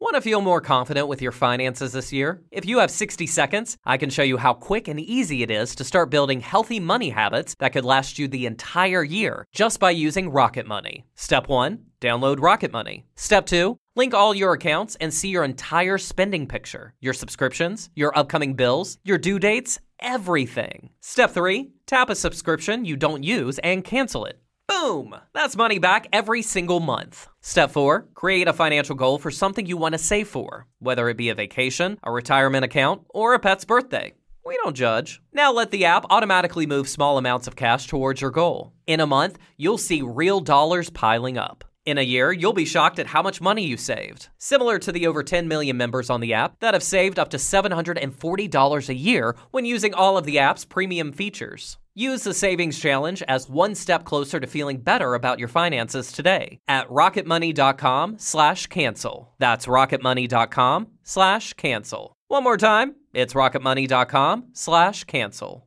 Want to feel more confident with your finances this year? If you have 60 seconds, I can show you how quick and easy it is to start building healthy money habits that could last you the entire year just by using Rocket Money. Step 1, download Rocket Money. Step 2, link all your accounts and see your entire spending picture, your subscriptions, your upcoming bills, your due dates, everything. Step 3, tap a subscription you don't use and cancel it. Boom! That's money back every single month. Step 4, create a financial goal for something you want to save for, whether it be a vacation, a retirement account, or a pet's birthday. We don't judge. Now let the app automatically move small amounts of cash towards your goal. In a month, you'll see real dollars piling up. In a year, you'll be shocked at how much money you saved. Similar to the over 10 million members on the app that have saved up to $740 a year when using all of the app's premium features. Use the Savings Challenge as one step closer to feeling better about your finances today at rocketmoney.com/cancel. That's rocketmoney.com/cancel. One more time, it's rocketmoney.com/cancel.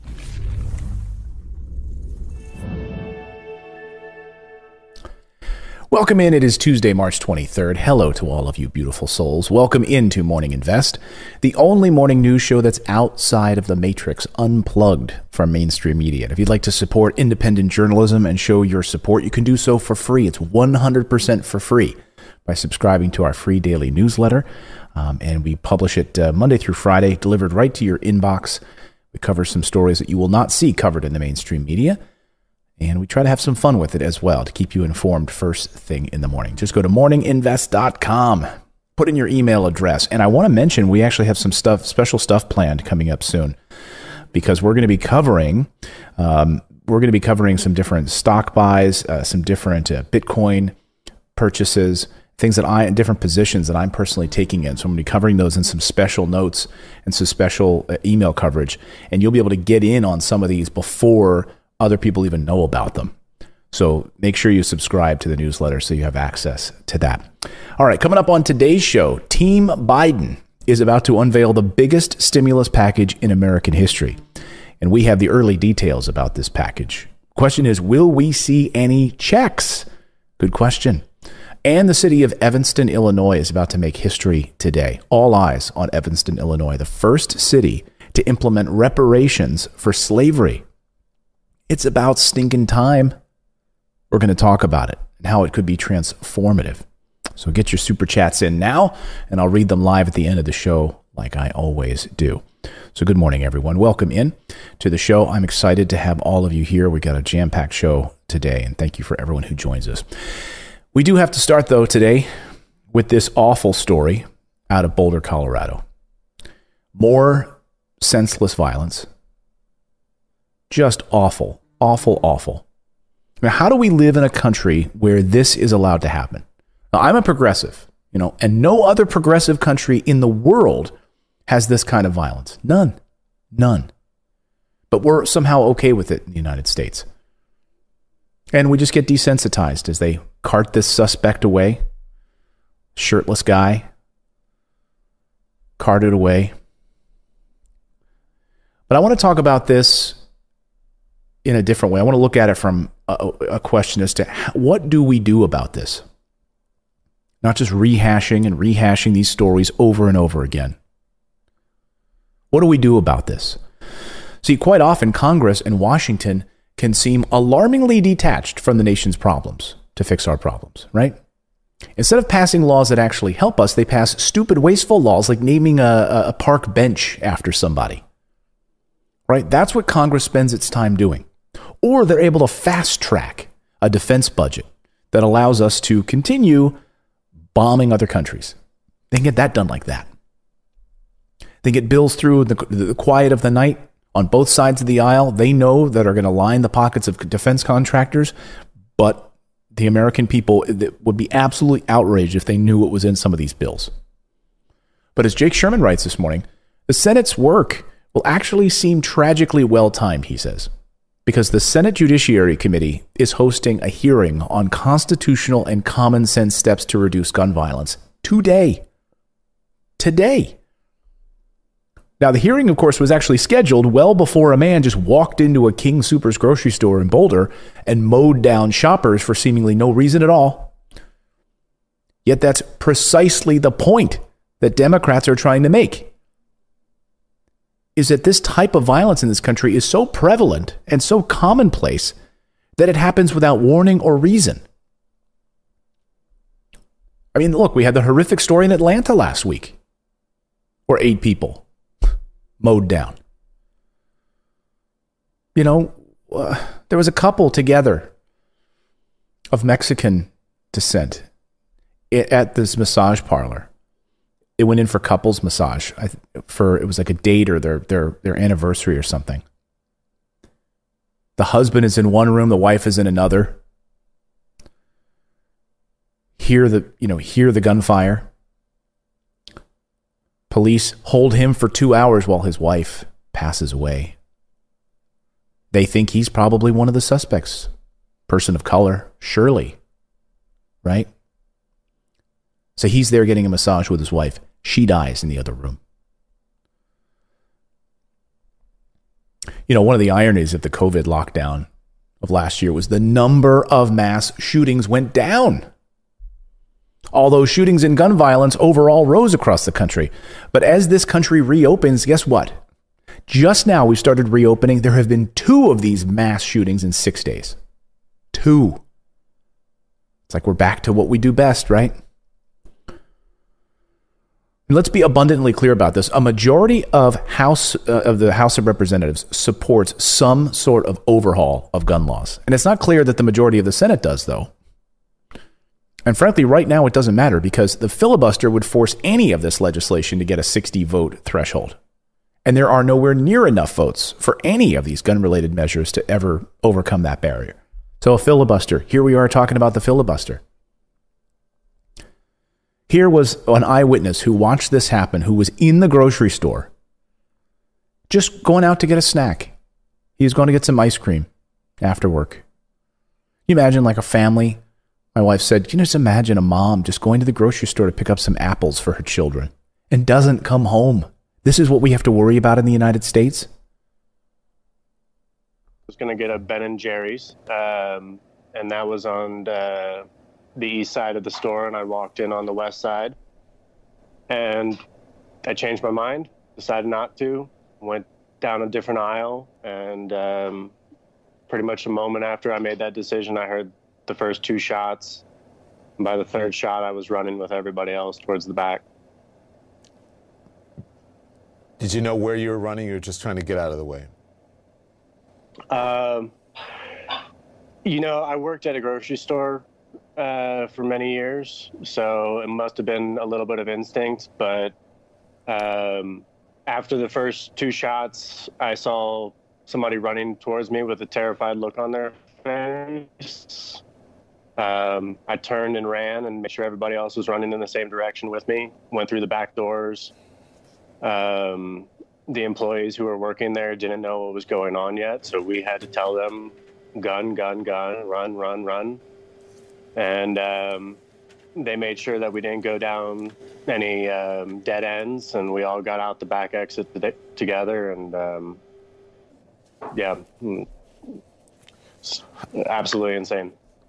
Welcome in. It is Tuesday, March 23rd. Hello to all of you beautiful souls. Welcome into Morning Invest, the only morning news show that's outside of the matrix, unplugged from mainstream media. And if you'd like to support independent journalism and show your support, you can do so for free. It's 100% for free by subscribing to our free daily newsletter. And we publish it Monday through Friday, delivered right to your inbox. We cover some stories that you will not see covered in the mainstream media. And we try to have some fun with it as well to keep you informed first thing in the morning. Just go to morninginvest.com, put in your email address. And I want to mention we actually have some special stuff planned coming up soon because we're going to be covering some different stock buys, some different Bitcoin purchases, things that different positions that I'm personally taking in. So I'm going to be covering those in some special notes and some special email coverage. And you'll be able to get in on some of these before other people even know about them. So make sure you subscribe to the newsletter so you have access to that. All right, coming up on today's show, Team Biden is about to unveil the biggest stimulus package in American history. And we have the early details about this package. Question is, will we see any checks? Good question. And the city of Evanston, Illinois is about to make history today. All eyes on Evanston, Illinois, the first city to implement reparations for slavery. It's about stinking time. We're going to talk about it and how it could be transformative. So get your super chats in now, and I'll read them live at the end of the show like I always do. So good morning, everyone. Welcome in to the show. I'm excited to have all of you here. We got a jam-packed show today, and thank you for everyone who joins us. We do have to start, though, today with this awful story out of Boulder, Colorado. More senseless violence. Just awful, awful, awful. Now, how do we live in a country where this is allowed to happen? Now, I'm a progressive, and no other progressive country in the world has this kind of violence. None. But we're somehow okay with it in the United States. And we just get desensitized as they cart this suspect away. Shirtless guy. Carted away. But I want to talk about this in a different way. I want to look at it from a question as to what do we do about this? Not just rehashing these stories over and over again. What do we do about this? See, quite often Congress and Washington can seem alarmingly detached from the nation's problems to fix our problems, right? Instead of passing laws that actually help us, they pass stupid, wasteful laws like naming a park bench after somebody. Right? That's what Congress spends its time doing. Or they're able to fast track a defense budget that allows us to continue bombing other countries. They can get that done like that. They get bills through the quiet of the night on both sides of the aisle. They know that are going to line the pockets of defense contractors, but the American people would be absolutely outraged if they knew what was in some of these bills. But as Jake Sherman writes this morning, the Senate's work will actually seem tragically well-timed, he says, because the Senate Judiciary Committee is hosting a hearing on constitutional and common sense steps to reduce gun violence today. Now, the hearing, of course, was actually scheduled well before a man just walked into a King Soopers grocery store in Boulder and mowed down shoppers for seemingly no reason at all. Yet that's precisely the point that Democrats are trying to make, is that this type of violence in this country is so prevalent and so commonplace that it happens without warning or reason. I mean, look, we had the horrific story in Atlanta last week where 8 people mowed down. You know, there was a couple together of Mexican descent at this massage parlor. They went in for couples massage. It was like a date or their anniversary or something. The husband is in one room, the wife is in another. Hear the gunfire. Police hold him for 2 hours while his wife passes away. They think he's probably one of the suspects. Person of color, surely. Right? So he's there getting a massage with his wife. She dies in the other room. You know, one of the ironies of the COVID lockdown of last year was the number of mass shootings went down. Although shootings and gun violence overall rose across the country. But as this country reopens, guess what? Just now we started reopening. There have been 2 of these mass shootings in 6 days. 2. It's like we're back to what we do best, right? And let's be abundantly clear about this. A majority of the House of Representatives supports some sort of overhaul of gun laws. And it's not clear that the majority of the Senate does, though. And frankly, right now it doesn't matter because the filibuster would force any of this legislation to get a 60-vote threshold. And there are nowhere near enough votes for any of these gun-related measures to ever overcome that barrier. So a filibuster. Here we are talking about the filibuster. Here was an eyewitness who watched this happen, who was in the grocery store, just going out to get a snack. He was going to get some ice cream after work. You imagine like a family. My wife said, you know, just imagine a mom just going to the grocery store to pick up some apples for her children and doesn't come home. This is what we have to worry about in the United States. I was going to get a Ben & Jerry's, and that was on the east side of the store, and I walked in on the west side, and I changed my mind, decided not to, went down a different aisle, and pretty much a moment after I made that decision, I heard the first 2 shots. And by the 3rd shot, I was running with everybody else towards the back. Did you know where you were running? You were just trying to get out of the way? You know, I worked at a grocery store for many years, so it must have been a little bit of instinct. But after the first 2 shots, I saw somebody running towards me with a terrified look on their face. I turned and ran and made sure everybody else was running in the same direction with me. Went through the back doors. The employees who were working there didn't know what was going on yet, so we had to tell them, gun, gun, gun, run, run, run. And they made sure that we didn't go down any dead ends, and we all got out the back exit together. And yeah, it's absolutely insane.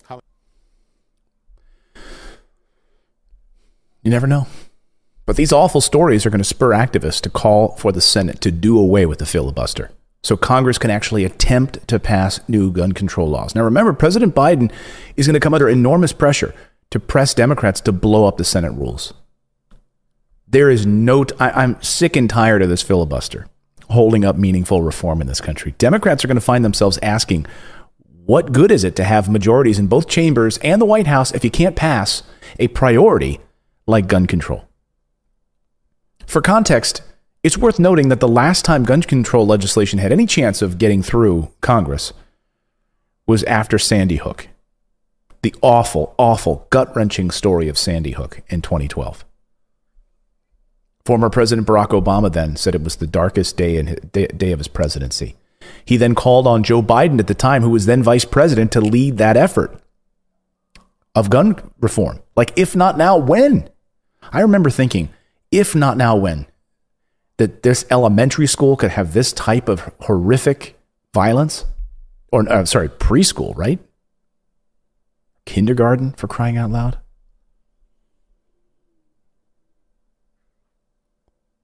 You never know. But these awful stories are going to spur activists to call for the Senate to do away with the filibuster so Congress can actually attempt to pass new gun control laws. Now, remember, President Biden is going to come under enormous pressure to press Democrats to blow up the Senate rules. There is I'm sick and tired of this filibuster holding up meaningful reform in this country. Democrats are going to find themselves asking, what good is it to have majorities in both chambers and the White House if you can't pass a priority like gun control? For context, it's worth noting that the last time gun control legislation had any chance of getting through Congress was after Sandy Hook. The awful, awful, gut-wrenching story of Sandy Hook in 2012. Former President Barack Obama then said it was the darkest day of his presidency. He then called on Joe Biden at the time, who was then vice president, to lead that effort of gun reform. Like, if not now, when? I remember thinking, if not now, when? That this elementary school could have this type of horrific violence? Or, preschool, right? Kindergarten, for crying out loud.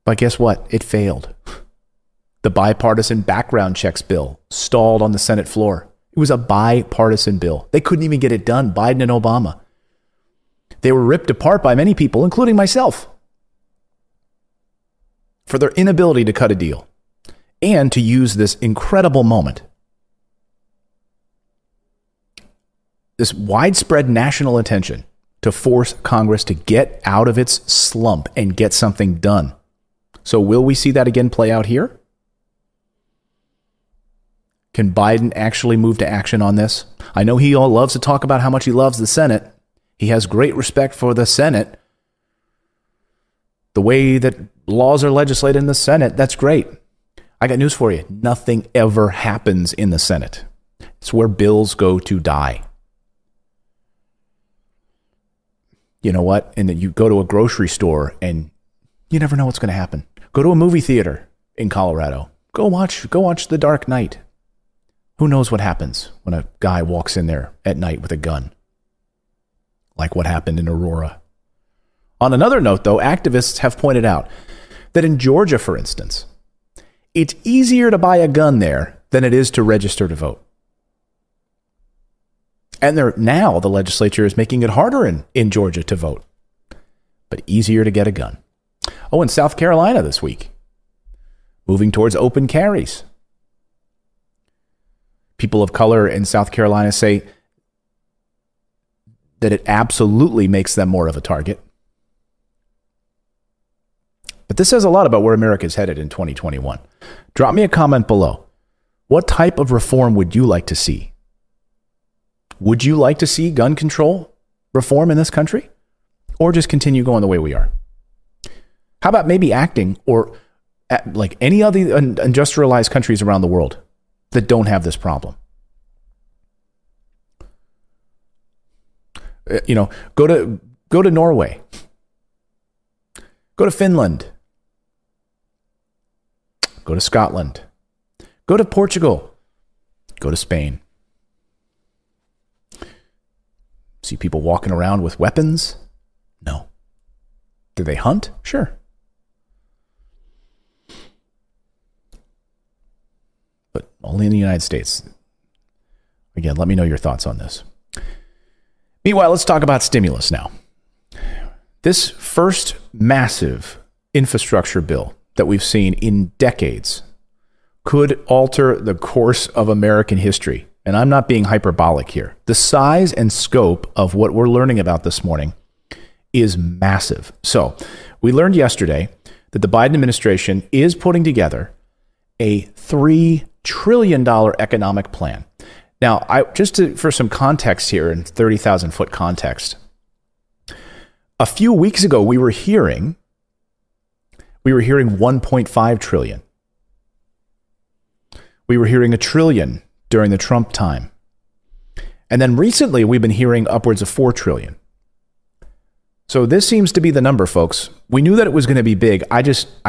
But guess what? It failed. The bipartisan background checks bill stalled on the Senate floor. It was a bipartisan bill. They couldn't even get it done, Biden and Obama. They were ripped apart by many people, including myself, for their inability to cut a deal and to use this incredible moment, this widespread national attention, to force Congress to get out of its slump and get something done. So will we see that again play out here? Can Biden actually move to action on this? I know he all loves to talk about how much he loves the Senate. He has great respect for the Senate. The way that laws are legislated in the Senate, that's great. I got news for you. Nothing ever happens in the Senate. It's where bills go to die. You know what? And then you go to a grocery store and you never know what's going to happen. Go to a movie theater in Colorado. Go watch The Dark Knight. Who knows what happens when a guy walks in there at night with a gun? Like what happened in Aurora. On another note, though, activists have pointed out that in Georgia, for instance, it's easier to buy a gun there than it is to register to vote. And now the legislature is making it harder in Georgia to vote, but easier to get a gun. Oh, in South Carolina this week, moving towards open carries. People of color in South Carolina say that it absolutely makes them more of a target. But this says a lot about where America is headed in 2021. Drop me a comment below. What type of reform would you like to see? Would you like to see gun control reform in this country? Or just continue going the way we are? How about maybe acting or like any other industrialized countries around the world that don't have this problem? You know, go to Norway. Go to Finland. Go to Scotland. Go to Portugal. Go to Spain. See people walking around with weapons? No. Do they hunt? Sure. But only in the United States. Again, let me know your thoughts on this. Meanwhile, let's talk about stimulus now. This first massive infrastructure bill that we've seen in decades could alter the course of American history. And I'm not being hyperbolic here. The size and scope of what we're learning about this morning is massive. So we learned yesterday that the Biden administration is putting together a $3 trillion economic plan. Now, for some context here, in 30,000-foot context, a few weeks ago we were hearing 1.5 trillion. We were hearing $1 trillion during the Trump time. And then recently we've been hearing upwards of 4 trillion. So this seems to be the number, folks. We knew that it was going to be big. I'm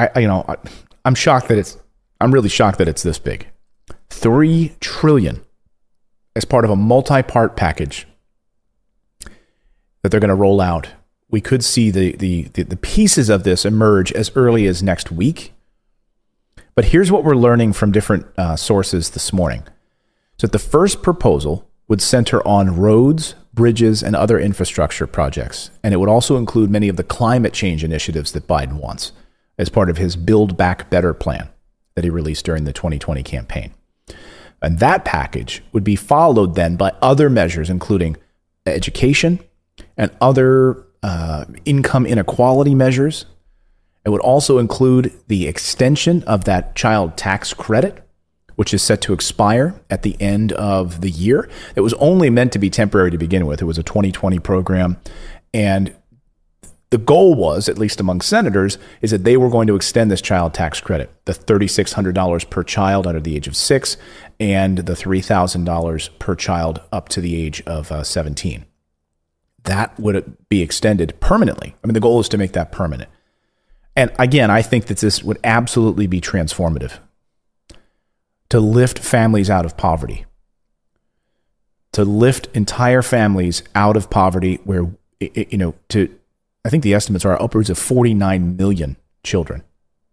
really shocked that it's this big. 3 trillion as part of a multi-part package that they're going to roll out. We could see the pieces of this emerge as early as next week. But here's what we're learning from different sources this morning. So the first proposal would center on roads, bridges, and other infrastructure projects. And it would also include many of the climate change initiatives that Biden wants as part of his Build Back Better plan that he released during the 2020 campaign. And that package would be followed then by other measures, including education and other income inequality measures. It would also include the extension of that child tax credit, which is set to expire at the end of the year. It was only meant to be temporary to begin with. It was a 2020 program. And the goal was, at least among senators, is that they were going to extend this child tax credit, the $3,600 per child under the age of 6 and the $3,000 per child up to the age of 17. That would be extended permanently. I mean, the goal is to make that permanent. And again, I think that this would absolutely be transformative to lift families out of poverty, to lift entire families out of poverty where, I think the estimates are upwards of 49 million children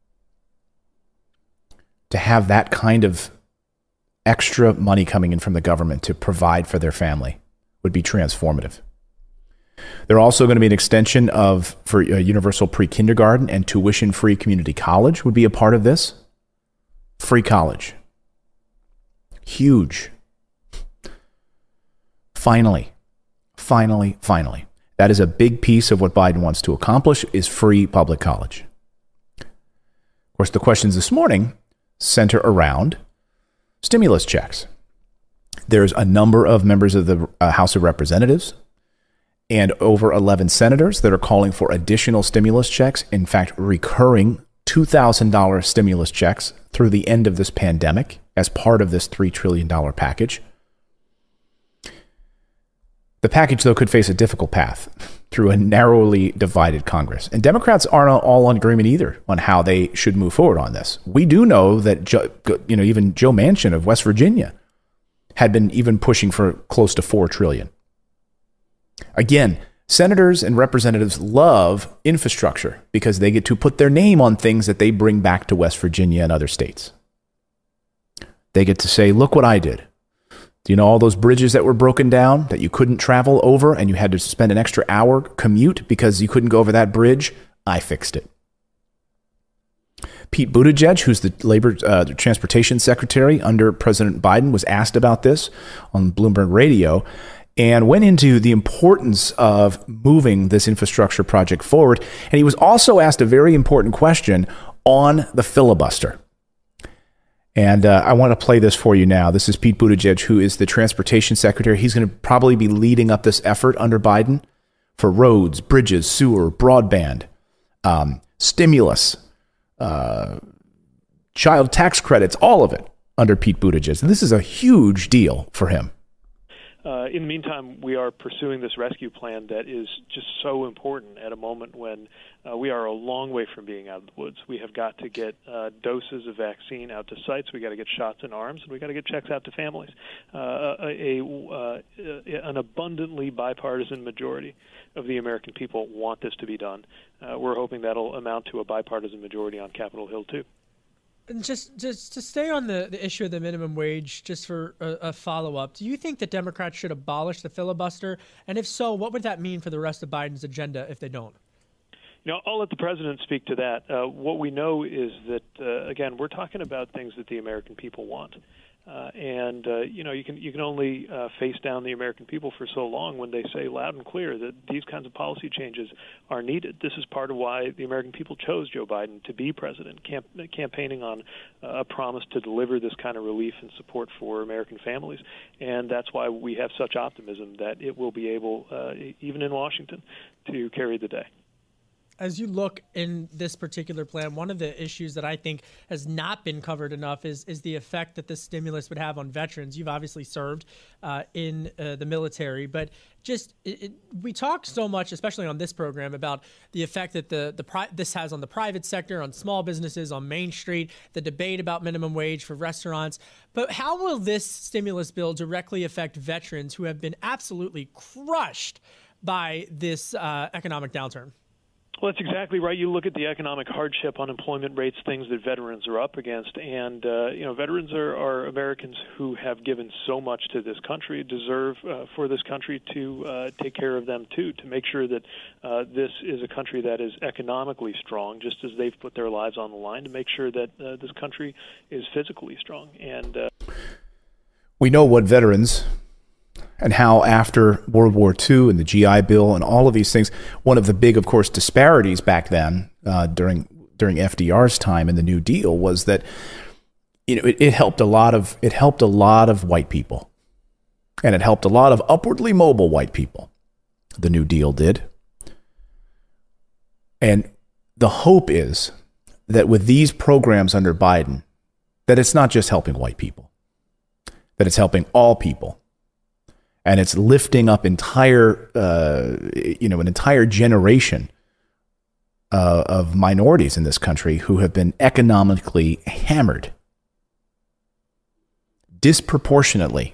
to have that kind of extra money coming in from the government to provide for their family would be transformative. There also going to be an extension for universal pre-kindergarten and tuition-free community college would be a part of this. Free college. Huge. Finally. That is a big piece of what Biden wants to accomplish, is free public college. Of course, the questions this morning center around stimulus checks. There's a number of members of the House of Representatives and over 11 senators that are calling for additional stimulus checks, in fact, recurring $2,000 stimulus checks through the end of this pandemic as part of this $3 trillion package. The package, though, could face a difficult path through a narrowly divided Congress. And Democrats aren't all in agreement either on how they should move forward on this. We do know that even Joe Manchin of West Virginia had been even pushing for close to $4 trillion. Again, senators and representatives love infrastructure because they get to put their name on things that they bring back to West Virginia and other states. They get to say, look what I did. Do you know all those bridges that were broken down that you couldn't travel over and you had to spend an extra hour commute because you couldn't go over that bridge? I fixed it. Pete Buttigieg, who's the Labor Transportation Secretary under President Biden, was asked about this on Bloomberg Radio and went into the importance of moving this infrastructure project forward. And he was also asked a very important question on the filibuster. And I want to play this for you now. This is Pete Buttigieg, who is the Transportation Secretary. He's going to probably be leading up this effort under Biden for roads, bridges, sewer, broadband, stimulus, child tax credits, all of it under Pete Buttigieg. And this is a huge deal for him. In the meantime, we are pursuing this rescue plan that is just so important at a moment when we are a long way from being out of the woods. We have got to get doses of vaccine out to sites. We got to get shots in arms, and we got to get checks out to families. An abundantly bipartisan majority of the American people want this to be done. We're hoping that'll amount to a bipartisan majority on Capitol Hill too. And just to stay on the issue of the minimum wage, just for a follow-up, do you think that Democrats should abolish the filibuster? And if so, what would that mean for the rest of Biden's agenda if they don't? I'll let the president speak to that. What we know is that, again, we're talking about things that the American people want. You can only face down the American people for so long when they say loud and clear that these kinds of policy changes are needed. This is part of why the American people chose Joe Biden to be president, campaigning on a promise to deliver this kind of relief and support for American families. And that's why we have such optimism that it will be able, even in Washington, to carry the day. As you look in this particular plan, one of the issues that I think has not been covered enough is the effect that this stimulus would have on veterans. You've obviously served in the military, but we talk so much, especially on this program, about the effect that this has on the private sector, on small businesses, on Main Street, the debate about minimum wage for restaurants. But how will this stimulus bill directly affect veterans who have been absolutely crushed by this economic downturn? Well, that's exactly right. You look at the economic hardship, unemployment rates, things that veterans are up against, and veterans are Americans who have given so much to this country, deserve for this country to take care of them too, to make sure that this is a country that is economically strong, just as they've put their lives on the line, to make sure that this country is physically strong. And we know what veterans and how after World War II and the GI Bill and all of these things, one of the big, of course, disparities back then during FDR's time in the New Deal was that it helped a lot of white people, and it helped a lot of upwardly mobile white people. The New Deal did, and the hope is that with these programs under Biden, that it's not just helping white people, that it's helping all people. And it's lifting up an entire generation of minorities in this country who have been economically hammered disproportionately.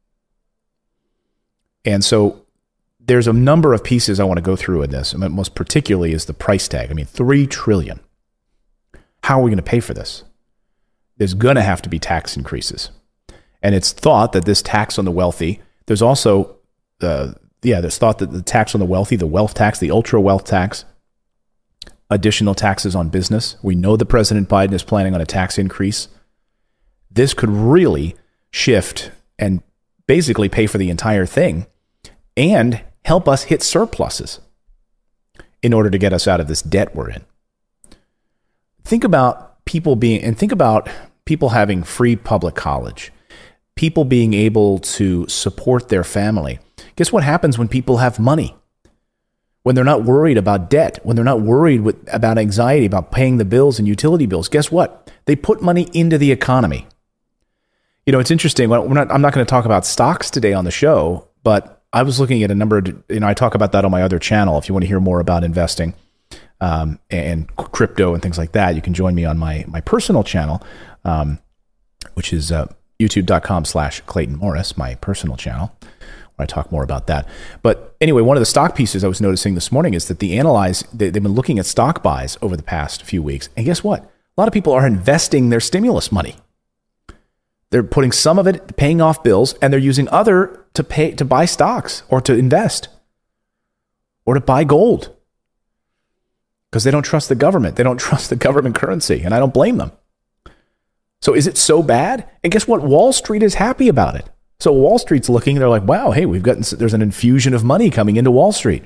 And so there's a number of pieces I want to go through in this. Most particularly is the price tag. $3 trillion. How are we going to pay for this? there's going to have to be tax increases. And it's thought that this tax on the wealthy, there's also, there's thought that the tax on the wealthy, the wealth tax, the ultra wealth tax, additional taxes on business. We know that President Biden is planning on a tax increase. This could really shift and basically pay for the entire thing and help us hit surpluses in order to get us out of this debt we're in. Think about people having free public college, people being able to support their family. Guess what happens when people have money? When they're not worried about debt, when they're not worried about anxiety, about paying the bills and utility bills, guess what? They put money into the economy. You know, it's interesting. I'm not going to talk about stocks today on the show, but I was looking at a number of, I talk about that on my other channel. If you want to hear more about investing and crypto and things like that, you can join me on my personal channel, which is youtube.com/Clayton Morris, my personal channel, where I talk more about that. But anyway, one of the stock pieces I was noticing this morning is that they've been looking at stock buys over the past few weeks. And guess what? A lot of people are investing their stimulus money. They're putting some of it paying off bills, and they're using other to buy stocks or to invest or to buy gold because they don't trust the government. They don't trust the government currency, and I don't blame them. So is it so bad? And guess what? Wall Street is happy about it. So Wall Street's looking, they're like, wow, hey, there's an infusion of money coming into Wall Street.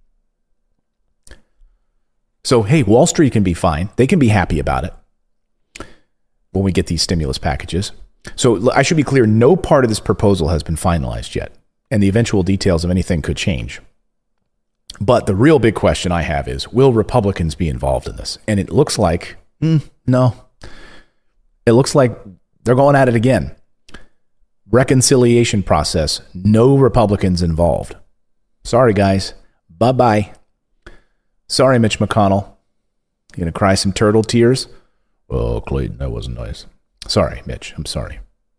So, hey, Wall Street can be fine. They can be happy about it when we get these stimulus packages. So I should be clear, no part of this proposal has been finalized yet, and the eventual details of anything could change. But the real big question I have is, will Republicans be involved in this? And it looks like, no. It looks like they're going at it again. Reconciliation process, no Republicans involved. Sorry, guys. Bye-bye. Sorry, Mitch McConnell. You going to cry some turtle tears? Oh, Clayton, that wasn't nice. Sorry, Mitch. I'm sorry.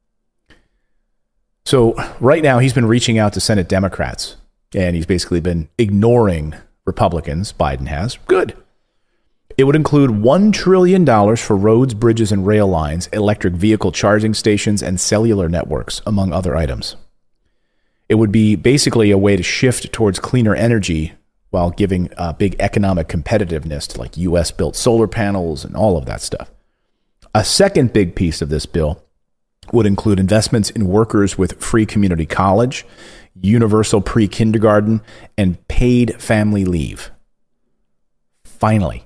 So right now, he's been reaching out to Senate Democrats, and he's basically been ignoring Republicans. Biden has. Good. It would include $1 trillion for roads, bridges, and rail lines, electric vehicle charging stations, and cellular networks, among other items. It would be basically a way to shift towards cleaner energy while giving big economic competitiveness to like U.S.-built solar panels and all of that stuff. A second big piece of this bill would include investments in workers with free community college, universal pre-kindergarten, and paid family leave. Finally.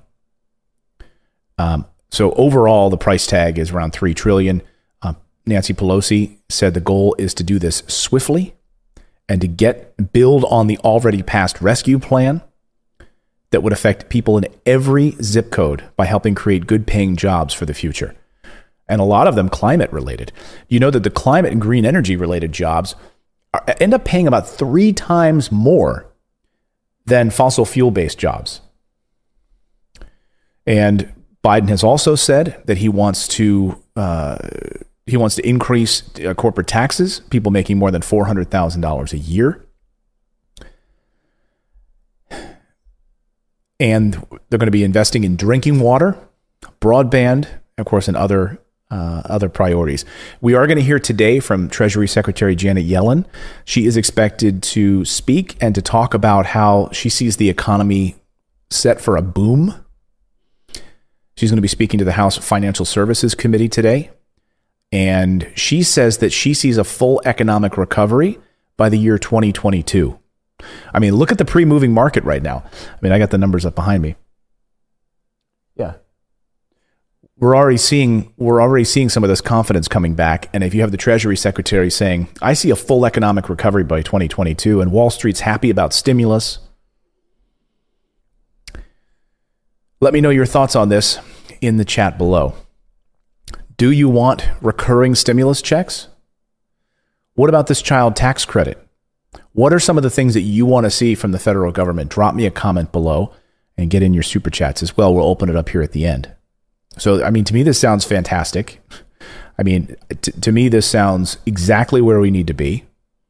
So overall, the price tag is around $3 trillion. Nancy Pelosi said the goal is to do this swiftly and to build on the already passed rescue plan that would affect people in every zip code by helping create good-paying jobs for the future. And a lot of them climate-related. You know that the climate and green energy-related jobs end up paying about 3 times more than fossil fuel-based jobs. And Biden has also said that he wants to increase corporate taxes, people making more than $400,000 a year. And they're going to be investing in drinking water, broadband, of course, and other priorities. We are going to hear today from Treasury Secretary Janet Yellen. She is expected to speak and to talk about how she sees the economy set for a boom. She's going to be speaking to the House Financial Services Committee today. And she says that she sees a full economic recovery by the year 2022. I mean, look at the pre-moving market right now. I mean, I got the numbers up behind me. Yeah. We're already seeing some of this confidence coming back. And if you have the Treasury Secretary saying, I see a full economic recovery by 2022, and Wall Street's happy about stimulus. Let me know your thoughts on this in the chat below. Do you want recurring stimulus checks? What about this child tax credit? What are some of the things that you want to see from the federal government? Drop me a comment below and get in your super chats as well. We'll open it up here at the end. So, I mean, to me, this sounds fantastic. I mean, to me, this sounds exactly where we need to be.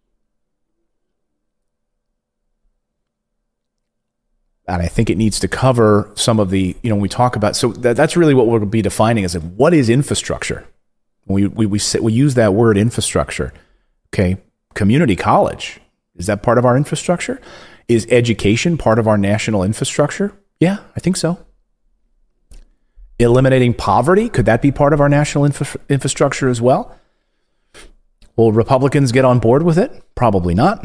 And I think it needs to cover some of the, when we talk about, so that's really what we'll be defining as what is infrastructure? We use that word infrastructure. Okay, community college, is that part of our infrastructure? Is education part of our national infrastructure? Yeah, I think so. Eliminating poverty, could that be part of our national infrastructure as well? Will Republicans get on board with it? Probably not.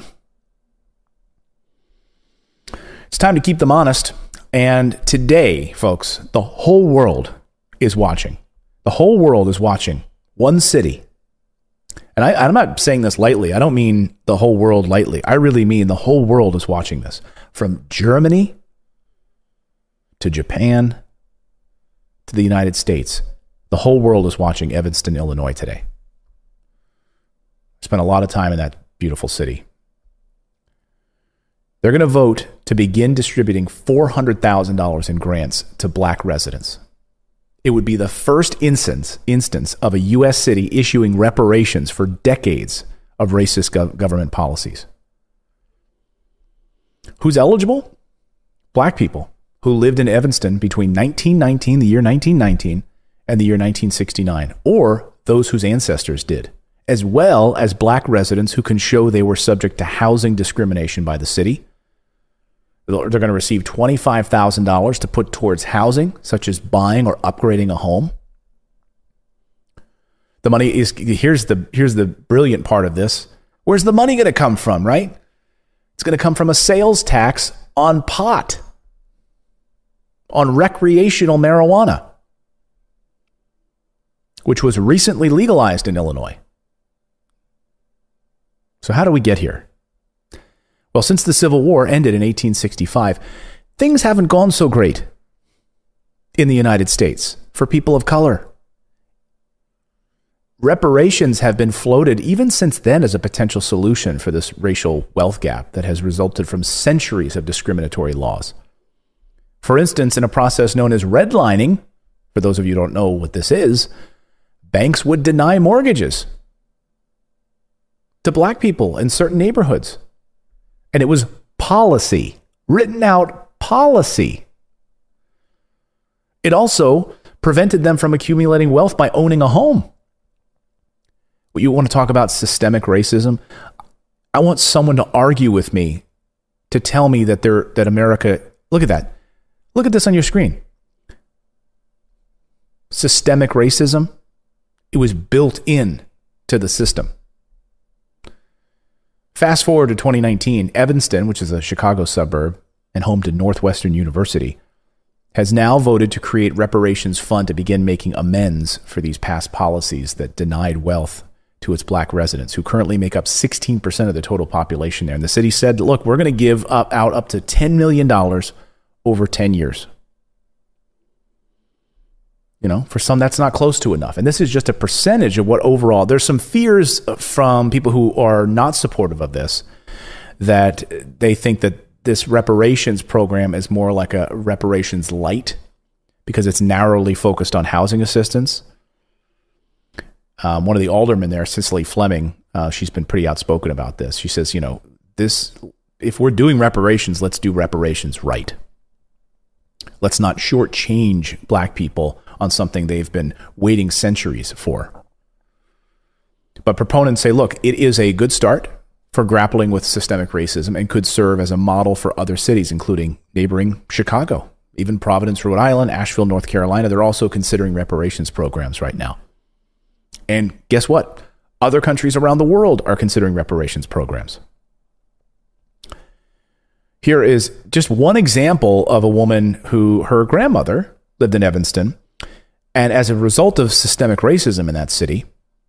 It's time to keep them honest. And today, folks, the whole world is watching. The whole world is watching one city. And I'm not saying this lightly. I don't mean the whole world lightly. I really mean the whole world is watching this. From Germany to Japan to the United States. The whole world is watching Evanston, Illinois today. Spent a lot of time in that beautiful city. They're going to vote to begin distributing $400,000 in grants to black residents. It would be the first instance of a U.S. city issuing reparations for decades of racist government policies. Who's eligible? Black people who lived in Evanston between 1919, the year 1919, and the year 1969, or those whose ancestors did, as well as black residents who can show they were subject to housing discrimination by the city. They're going to receive $25,000 to put towards housing, such as buying or upgrading a home. The money is, here's the brilliant part of this. Where's the money going to come from, right? It's going to come from a sales tax on pot, on recreational marijuana, which was recently legalized in Illinois. So how do we get here? Well, since the Civil War ended in 1865, things haven't gone so great in the United States for people of color. Reparations have been floated even since then as a potential solution for this racial wealth gap that has resulted from centuries of discriminatory laws. For instance, in a process known as redlining, for those of you who don't know what this is, banks would deny mortgages to black people in certain neighborhoods. And it was policy, written out policy. It also prevented them from accumulating wealth by owning a home. You want to talk about systemic racism? I want someone to argue with me to tell me that America, look at that. Look at this on your screen. Systemic racism, it was built in to the system. Fast forward to 2019, Evanston, which is a Chicago suburb and home to Northwestern University, has now voted to create reparations fund to begin making amends for these past policies that denied wealth to its black residents, who currently make up 16% of the total population there. And the city said, look, we're going to give out up to $10 million over 10 years. You know, for some, that's not close to enough. And this is just a percentage of what overall, there's some fears from people who are not supportive of this, that they think that this reparations program is more like a reparations light because it's narrowly focused on housing assistance. One of the aldermen there, Cicely Fleming, she's been pretty outspoken about this. She says, you know, if we're doing reparations, let's do reparations right. Let's not shortchange black people on something they've been waiting centuries for. But proponents say, look, it is a good start for grappling with systemic racism and could serve as a model for other cities, including neighboring Chicago, even Providence, Rhode Island, Asheville, North Carolina. They're also considering reparations programs right now. And guess what? Other countries around the world are considering reparations programs. Here is just one example of a woman who her grandmother lived in Evanston. And as a result of systemic racism in that city,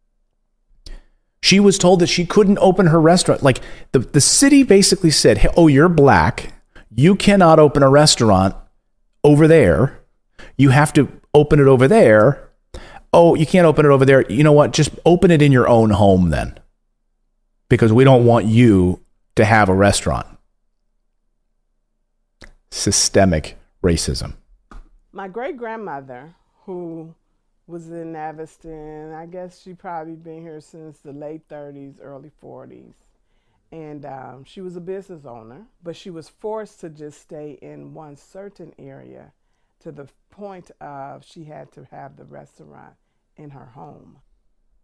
she was told that she couldn't open her restaurant. Like the city basically said, hey, oh, you're black. You cannot open a restaurant over there. You have to open it over there. Oh, you can't open it over there. You know what? Just open it in your own home then, because we don't want you to have a restaurant. Systemic racism. My great-grandmother, who was in Evanston, I guess she probably been here since the late 30s, early 40s. And she was a business owner, but she was forced to just stay in one certain area to the point of she had to have the restaurant in her home.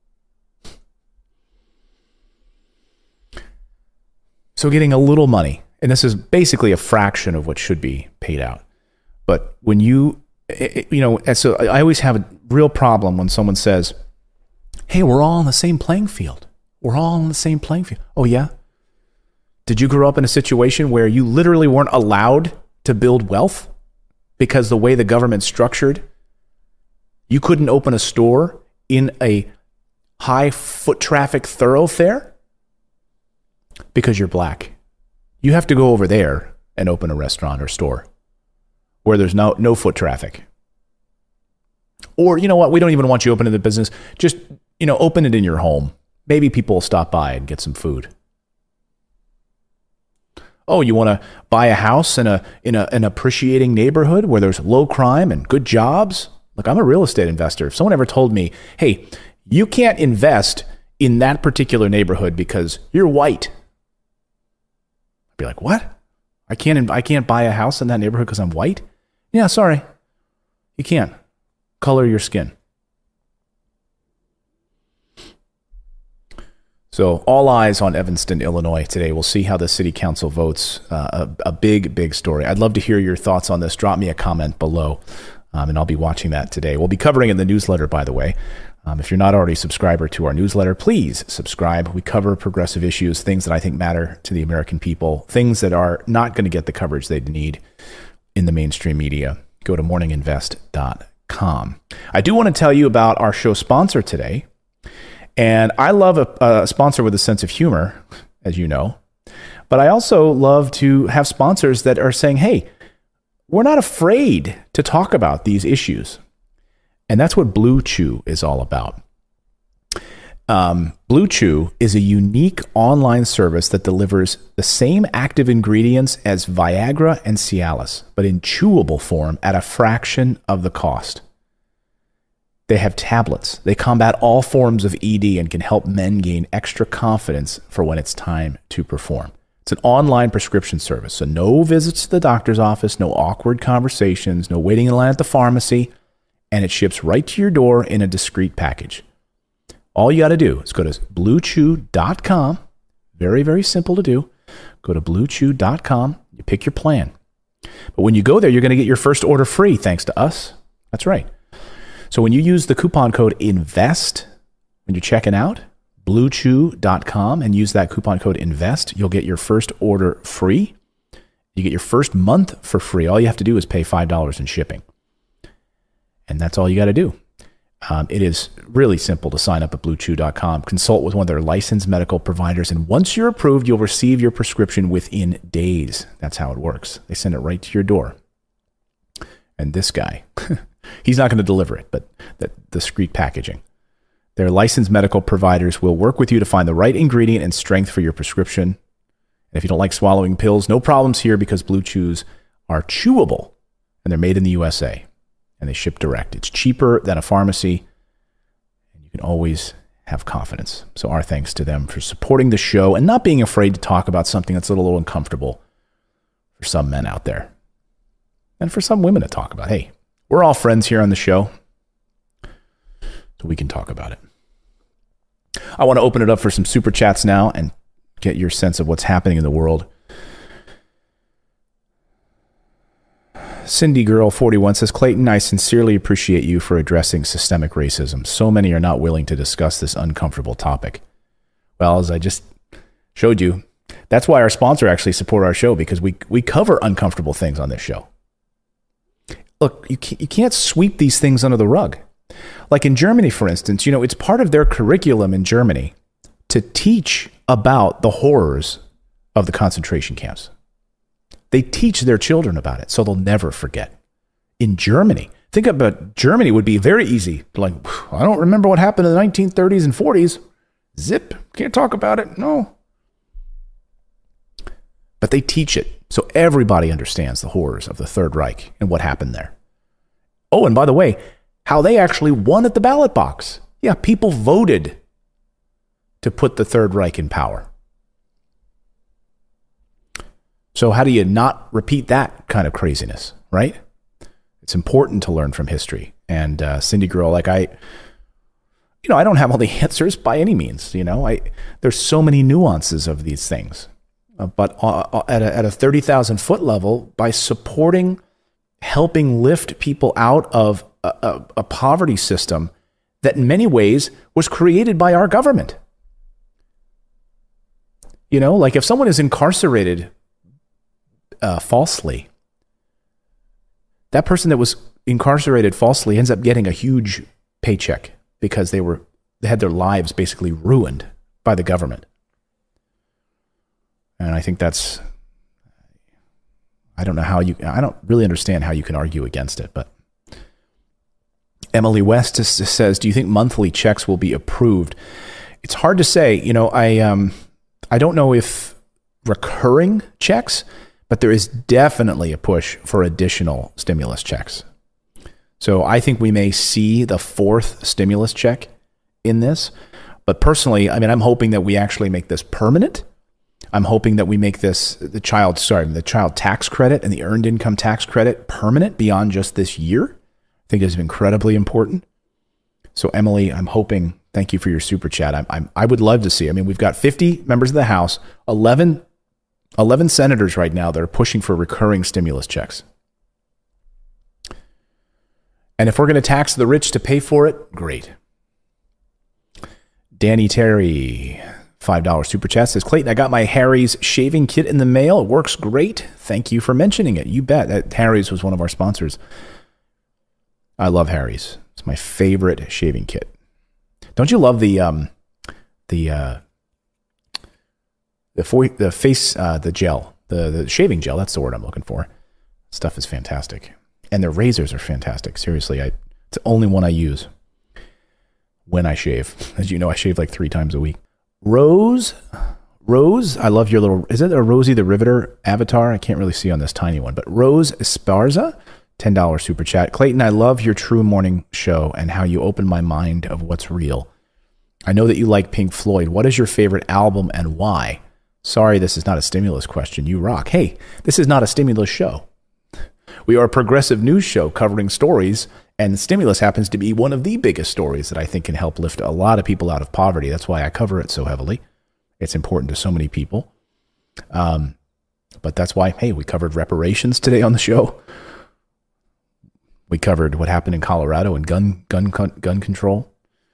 So getting a little money, and this is basically a fraction of what should be paid out. But when so I always have a real problem when someone says, hey, we're all on the same playing field. We're all on the same playing field. Oh, yeah? Did you grow up in a situation where you literally weren't allowed to build wealth because the way the government's structured, you couldn't open a store in a high foot traffic thoroughfare because you're black? You have to go over there and open a restaurant or store where there's no foot traffic. Or, you know what, we don't even want you opening the business. Just, open it in your home. Maybe people will stop by and get some food. Oh, you want to buy a house in an appreciating neighborhood where there's low crime and good jobs? Look, I'm a real estate investor. If someone ever told me, hey, you can't invest in that particular neighborhood because you're white, I'd be like, what? I can't buy a house in that neighborhood because I'm white? Yeah, sorry. You can't. Color your skin. So all eyes on Evanston, Illinois today. We'll see how the city council votes. A big, big story. I'd love to hear your thoughts on this. Drop me a comment below, and I'll be watching that today. We'll be covering it in the newsletter, by the way. If you're not already a subscriber to our newsletter, please subscribe. We cover progressive issues, things that I think matter to the American people, things that are not going to get the coverage they need in the mainstream media. Go to morninginvest.com. I do want to tell you about our show sponsor today. And I love a sponsor with a sense of humor, as you know. But I also love to have sponsors that are saying, hey, we're not afraid to talk about these issues. And that's what Blue Chew is all about. Blue Chew is a unique online service that delivers the same active ingredients as Viagra and Cialis, but in chewable form at a fraction of the cost. They have tablets. They combat all forms of ED and can help men gain extra confidence for when it's time to perform. It's an online prescription service, so no visits to the doctor's office, no awkward conversations, no waiting in line at the pharmacy, and it ships right to your door in a discreet package. All you got to do is go to bluechew.com. Very, very simple to do. Go to bluechew.com. You pick your plan. But when you go there, you're going to get your first order free thanks to us. That's right. So when you use the coupon code INVEST, when you're checking out, bluechew.com, and use that coupon code INVEST, you'll get your first order free. You get your first month for free. All you have to do is pay $5 in shipping. And that's all you got to do. It is really simple to sign up at bluechew.com. Consult with one of their licensed medical providers. And once you're approved, you'll receive your prescription within days. That's how it works. They send it right to your door. And this guy... he's not going to deliver it, but the discreet packaging. Their licensed medical providers will work with you to find the right ingredient and strength for your prescription. And if you don't like swallowing pills, no problems here because Blue Chews are chewable and they're made in the USA and they ship direct. It's cheaper than a pharmacy and you can always have confidence. So our thanks to them for supporting the show and not being afraid to talk about something that's a little uncomfortable for some men out there and for some women to talk about. Hey, we're all friends here on the show, so we can talk about it. I want to open it up for some super chats now and get your sense of what's happening in the world. Cindy Girl 41 says, Clayton, I sincerely appreciate you for addressing systemic racism. So many are not willing to discuss this uncomfortable topic. Well, as I just showed you, that's why our sponsor actually support our show, because we cover uncomfortable things on this show. Look, you can't sweep these things under the rug. Like in Germany, for instance, it's part of their curriculum in Germany to teach about the horrors of the concentration camps. They teach their children about it, so they'll never forget. In Germany, think about Germany would be very easy. Like, I don't remember what happened in the 1930s and 40s. Zip, can't talk about it. No. But they teach it. So everybody understands the horrors of the Third Reich and what happened there. Oh, and by the way, how they actually won at the ballot box. Yeah, people voted to put the Third Reich in power. So how do you not repeat that kind of craziness, right? It's important to learn from history. And Cindy Girl, I don't have all the answers by any means. There's so many nuances of these things. but at a 30,000 foot level by supporting, helping lift people out of a poverty system that in many ways was created by our government. You know, like if someone is incarcerated falsely, that person that was incarcerated falsely ends up getting a huge paycheck because they had their lives basically ruined by the government. And I think I don't really understand how you can argue against it, but Emily West says, do you think monthly checks will be approved? It's hard to say. You know, I don't know if recurring checks, but there is definitely a push for additional stimulus checks. So I think we may see the fourth stimulus check in this. But personally, I mean, I'm hoping that we actually make this permanent. I'm hoping that we make this, the child tax credit and the earned income tax credit permanent beyond just this year. I think it's incredibly important. So Emily, I'm hoping, thank you for your super chat. I would love to see, I mean, we've got 50 members of the House, 11 senators right now that are pushing for recurring stimulus checks. And if we're going to tax the rich to pay for it, great. Danny Terry, $5 super chat, says, Clayton, I got my Harry's shaving kit in the mail. It works great. Thank you for mentioning it. You bet. Harry's was one of our sponsors. I love Harry's. It's my favorite shaving kit. Don't you love the gel, the shaving gel? That's the word I'm looking for. Stuff is fantastic. And the razors are fantastic. Seriously, it's the only one I use when I shave. As you know, I shave like 3 times a week. Rose, I love your little, is it a Rosie the Riveter avatar? I can't really see on this tiny one, but Rose Esparza, $10 super chat. Clayton, I love your True Morning show and how you open my mind of what's real. I know that you like Pink Floyd. What is your favorite album and why? Sorry, this is not a stimulus question. You rock. Hey, this is not a stimulus show. We are a progressive news show covering stories, and stimulus happens to be one of the biggest stories that I think can help lift a lot of people out of poverty. That's why I cover it so heavily. It's important to so many people. But that's why, hey, we covered reparations today on the show. We covered what happened in Colorado and gun control.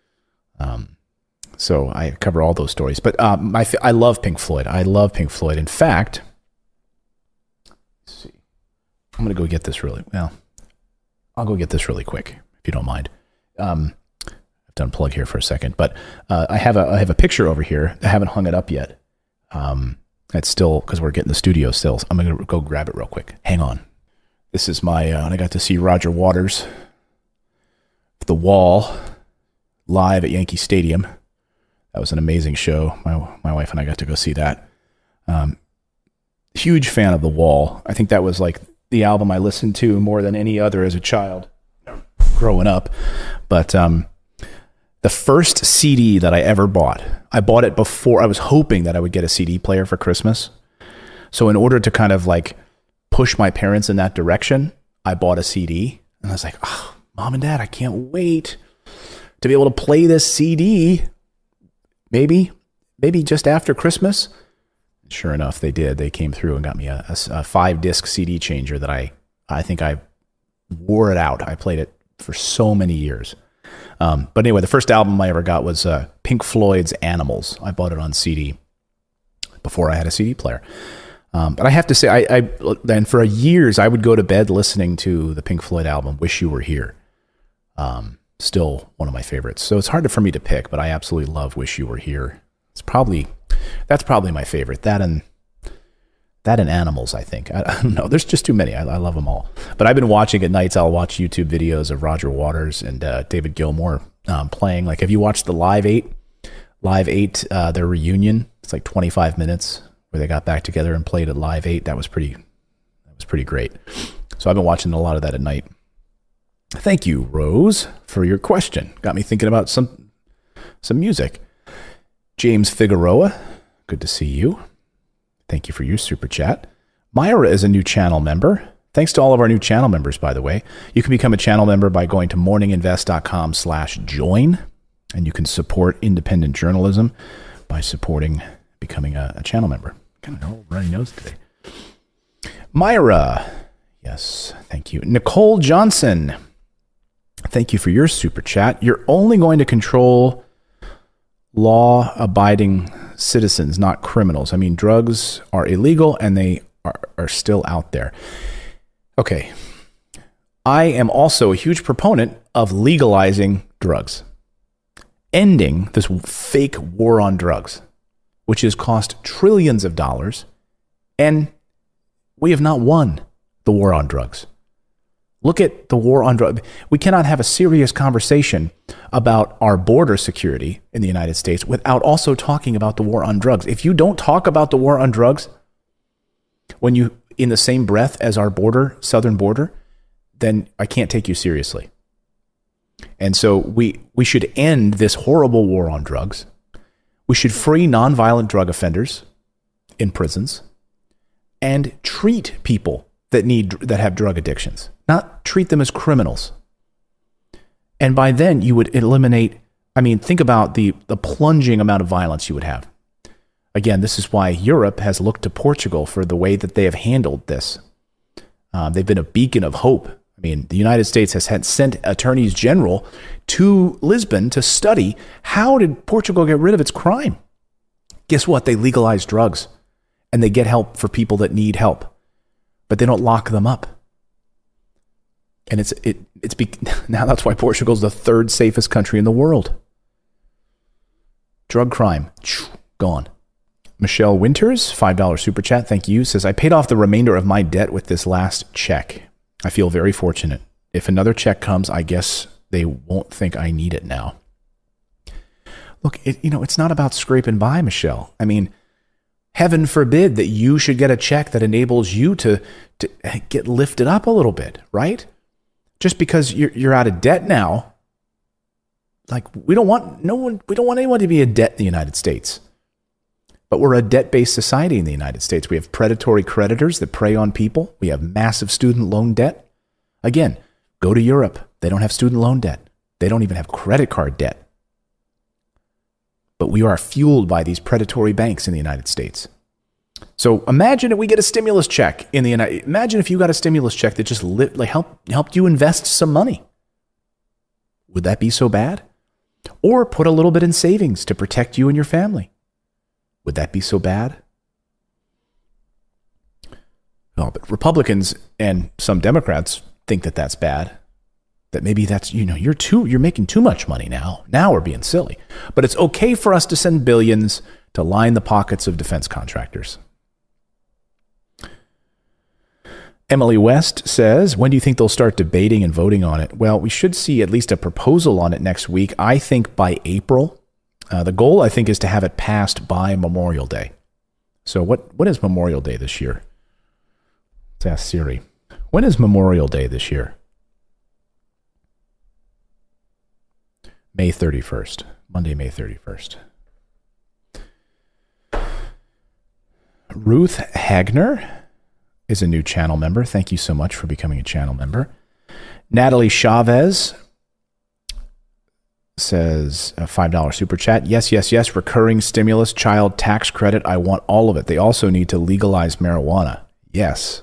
So I cover all those stories. But I love Pink Floyd. I love Pink Floyd. In fact, let's see. I'm going to go get this I'll go get this really quick, if you don't mind. I've done plug here for a second, but I have a picture over here. I haven't hung it up yet. It's still, because we're getting the studio still. I'm going to go grab it real quick. Hang on. This is my, I got to see Roger Waters, The Wall, live at Yankee Stadium. That was an amazing show. My wife and I got to go see that. Huge fan of The Wall. I think that was like the album I listened to more than any other as a child growing up. But the first CD that I ever bought, I bought it before, I was hoping that I would get a CD player for Christmas. So in order to kind of like push my parents in that direction, I bought a CD. And I was like, oh, Mom and Dad, I can't wait to be able to play this CD. Maybe just after Christmas. Sure enough, they did. They came through and got me a 5-disc CD changer that I think I wore it out. I played it for so many years. But anyway, the first album I ever got was Pink Floyd's Animals. I bought it on CD before I had a CD player. But I have to say, and for years, I would go to bed listening to the Pink Floyd album, Wish You Were Here. Still one of my favorites. So it's hard for me to pick, but I absolutely love Wish You Were Here. That's probably my favorite. That and Animals, I think. I don't know. There's just too many. I love them all. But I've been watching at nights. I'll watch YouTube videos of Roger Waters and David Gilmour playing. Like, have you watched the Live 8? Live 8, their reunion. It's like 25 minutes where they got back together and played at Live 8. That was pretty great. So I've been watching a lot of that at night. Thank you, Rose, for your question. Got me thinking about some music. James Figueroa, good to see you. Thank you for your super chat. Myra is a new channel member. Thanks to all of our new channel members, by the way. You can become a channel member by going to morninginvest.com/join, and you can support independent journalism by becoming a channel member. Got a runny nose today. Myra. Yes, thank you. Nicole Johnson. Thank you for your super chat. You're only going to control law-abiding citizens, not criminals. I mean, drugs are illegal and they are still out there. Okay. I am also a huge proponent of legalizing drugs. Ending this fake war on drugs, which has cost trillions of dollars, and we have not won the war on drugs. Look at the war on drugs. We cannot have a serious conversation about our border security in the United States without also talking about the war on drugs. If you don't talk about the war on drugs when you, in the same breath as our border, southern border, then I can't take you seriously. And so we should end this horrible war on drugs. We should free nonviolent drug offenders in prisons and treat people that have drug addictions, not treat them as criminals. And by then you would eliminate, I mean, think about the plunging amount of violence you would have. Again, this is why Europe has looked to Portugal for the way that they have handled this. They've been a beacon of hope. I mean, the United States has sent attorneys general to Lisbon to study how did Portugal get rid of its crime. Guess what? They legalize drugs and they get help for people that need help, but they don't lock them up. And now that's why Portugal's the third safest country in the world. Drug crime, gone. Michelle Winters, $5 super chat, thank you, says, I paid off the remainder of my debt with this last check. I feel very fortunate. If another check comes, I guess they won't think I need it now. Look, it's not about scraping by, Michelle. I mean, heaven forbid that you should get a check that enables you to get lifted up a little bit, right? Just because you're out of debt now, like we don't want anyone to be in debt in the United States. But we're a debt-based society in the United States. We have predatory creditors that prey on people. We have massive student loan debt. Again, go to Europe. They don't have student loan debt. They don't even have credit card debt. But we are fueled by these predatory banks in the United States. So imagine if we get a stimulus check in the United. Imagine if you got a stimulus check that just helped you invest some money. Would that be so bad? Or put a little bit in savings to protect you and your family. Would that be so bad? No, but Republicans and some Democrats think that that's bad. That maybe that's, you're making too much money now. Now we're being silly. But it's okay for us to send billions to line the pockets of defense contractors. Emily West says, when do you think they'll start debating and voting on it? Well, we should see at least a proposal on it next week. I think by April. The goal, I think, is to have it passed by Memorial Day. So what is Memorial Day this year? Let's ask Siri. When is Memorial Day this year? May 31st. Monday, May 31st. Ruth Hagner is a new channel member. Thank you so much for becoming a channel member. Natalie Chavez says a $5 super chat. Yes. Recurring stimulus, child tax credit. I want all of it. They also need to legalize marijuana. Yes.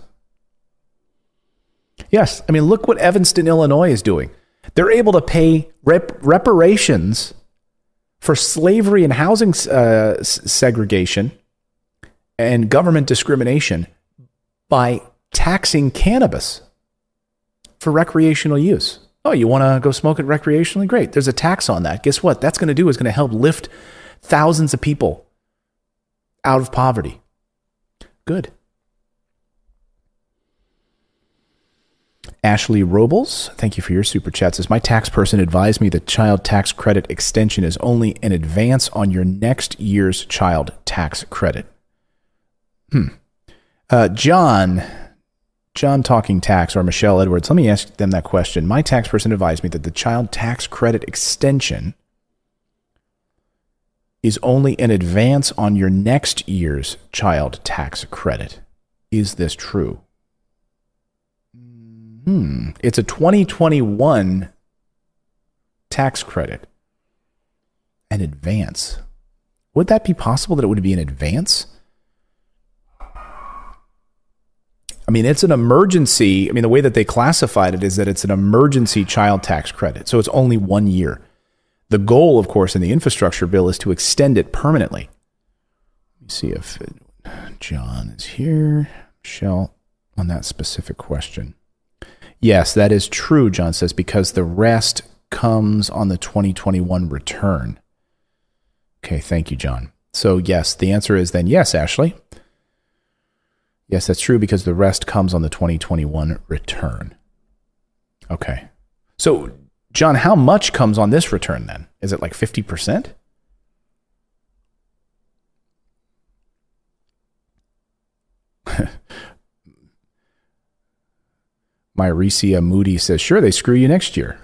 I mean, look what Evanston, Illinois is doing. They're able to pay reparations for slavery and housing segregation and government discrimination by taxing cannabis for recreational use. Oh, you want to go smoke it recreationally? Great. There's a tax on that. Guess what? That's going to do is going to help lift thousands of people out of poverty. Good. Ashley Robles, thank you for your super chat. Says, my tax person advised me that child tax credit extension is only an advance on your next year's child tax credit. John Talking Tax or Michelle Edwards, let me ask them that question. My tax person advised me that the child tax credit extension is only an advance on your next year's child tax credit. Is this true? It's a 2021 tax credit. An advance. Would that be possible that it would be an advance? I mean, it's an emergency. I mean, the way that they classified it is that it's an emergency child tax credit. So it's only 1 year. The goal, of course, in the infrastructure bill is to extend it permanently. Let me see if John is here. Michelle, on that specific question. Yes, that is true, John says, because the rest comes on the 2021 return. Okay, thank you, John. So yes, the answer is then yes, Ashley. Yes, that's true because the rest comes on the 2021 return. Okay. So, John, how much comes on this return then? Is it like 50%? Myrecia Moody says, sure, they screw you next year.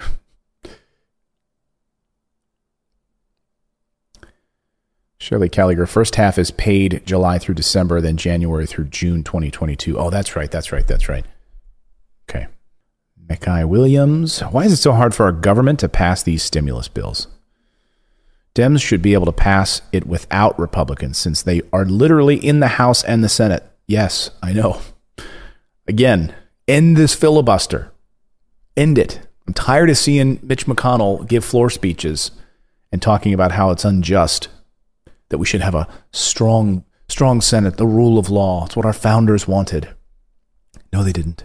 Shirley Callagher, first half is paid July through December, then January through June 2022. Oh, that's right. Okay. Mackay Williams, why is it so hard for our government to pass these stimulus bills? Dems should be able to pass it without Republicans since they are literally in the House and the Senate. Yes, I know. Again, end this filibuster. End it. I'm tired of seeing Mitch McConnell give floor speeches and talking about how it's unjust, that we should have a strong Senate, the rule of law. It's what our founders wanted. No, they didn't.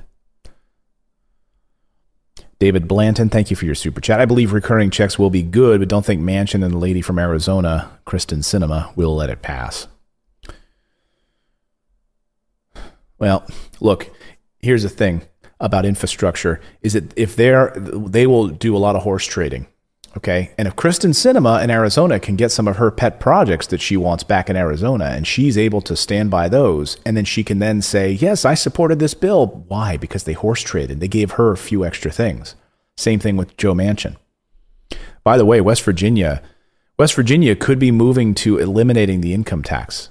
David Blanton, thank you for your super chat. I believe recurring checks will be good, but don't think Manchin and the lady from Arizona, Kristen Sinema, will let it pass. Well, look, here's the thing about infrastructure, is that if they will do a lot of horse trading. Okay. And if Kristen Sinema in Arizona can get some of her pet projects that she wants back in Arizona and she's able to stand by those, and then she can then say, yes, I supported this bill. Why? Because they horse traded. They gave her a few extra things. Same thing with Joe Manchin. By the way, West Virginia could be moving to eliminating the income tax.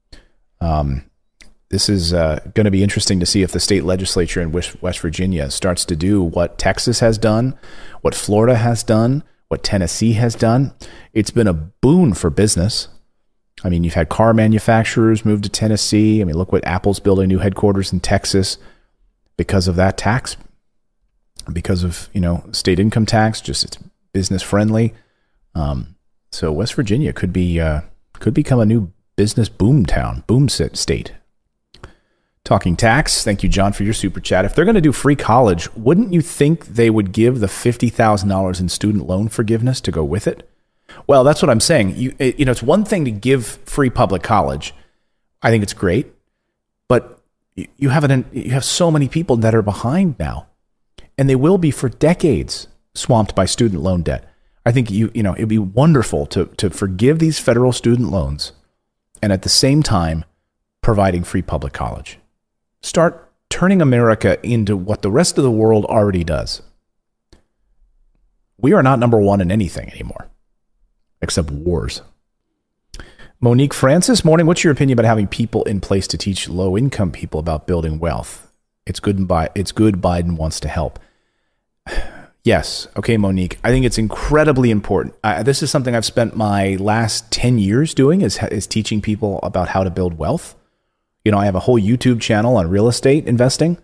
This is going to be interesting to see if the state legislature in West Virginia starts to do what Texas has done, what Florida has done, what Tennessee has done. It's been a boon for business. I mean, you've had car manufacturers move to Tennessee. I mean, look what Apple's building new headquarters in Texas because of that tax, because of, state income tax, just it's business friendly. So West Virginia could become a new business boom state. Talking tax, thank you, John, for your super chat. If they're going to do free college, wouldn't you think they would give the $50,000 in student loan forgiveness to go with it? Well, that's what I'm saying. It's one thing to give free public college. I think it's great, but you have so many people that are behind now, and they will be for decades swamped by student loan debt. I think it'd be wonderful to forgive these federal student loans, and at the same time providing free public college. Start turning America into what the rest of the world already does. We are not number one in anything anymore, except wars. Monique Francis, morning. What's your opinion about having people in place to teach low-income people about building wealth? It's good Biden wants to help. Yes. Okay, Monique. I think it's incredibly important. This is something I've spent my last 10 years doing is teaching people about how to build wealth. I have a whole YouTube channel on real estate investing.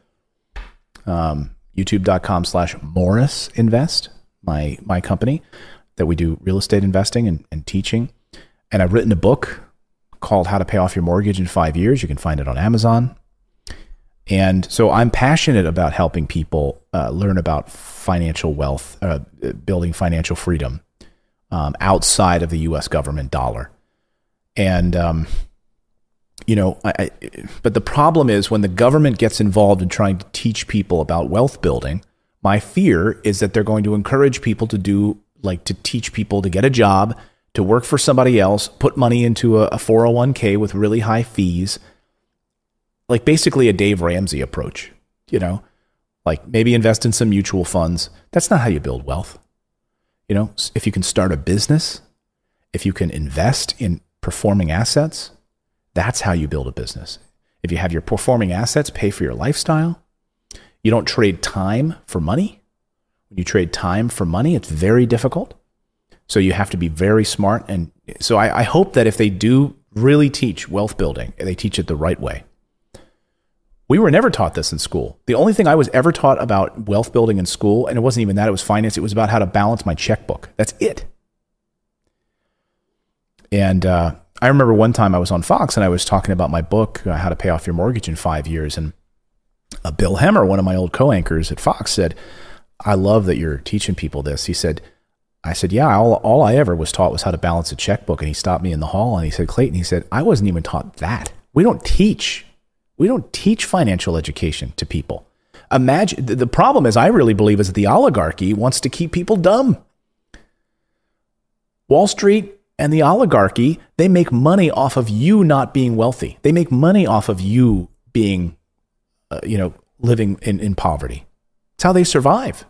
YouTube.com/Morris Invest, my company that we do real estate investing and teaching. And I've written a book called How to Pay Off Your Mortgage in 5 Years. You can find it on Amazon. And so I'm passionate about helping people learn about financial wealth, building financial freedom outside of the U.S. government dollar. And, but the problem is when the government gets involved in trying to teach people about wealth building, my fear is that they're going to encourage people to teach people to get a job, to work for somebody else, put money into a 401k with really high fees, like basically a Dave Ramsey approach, like maybe invest in some mutual funds. That's not how you build wealth. If you can start a business, if you can invest in performing assets, that's how you build a business. If you have your performing assets pay for your lifestyle, you don't trade time for money. When you trade time for money, it's very difficult. So you have to be very smart. And so I hope that if they do really teach wealth building, they teach it the right way. We were never taught this in school. The only thing I was ever taught about wealth building in school, and it wasn't even that, it was finance. It was about how to balance my checkbook. That's it. And I remember one time I was on Fox and I was talking about my book, How to Pay Off Your Mortgage in 5 Years. And Bill Hemmer, one of my old co-anchors at Fox, said, I love that you're teaching people this. He said, I said, yeah, all I ever was taught was how to balance a checkbook. And he stopped me in the hall and he said, Clayton, he said, I wasn't even taught that. We don't teach financial education to people. Imagine, the problem is, I really believe, is that the oligarchy wants to keep people dumb. Wall Street and the oligarchy, they make money off of you not being wealthy. They make money off of you being, living in poverty. It's how they survive.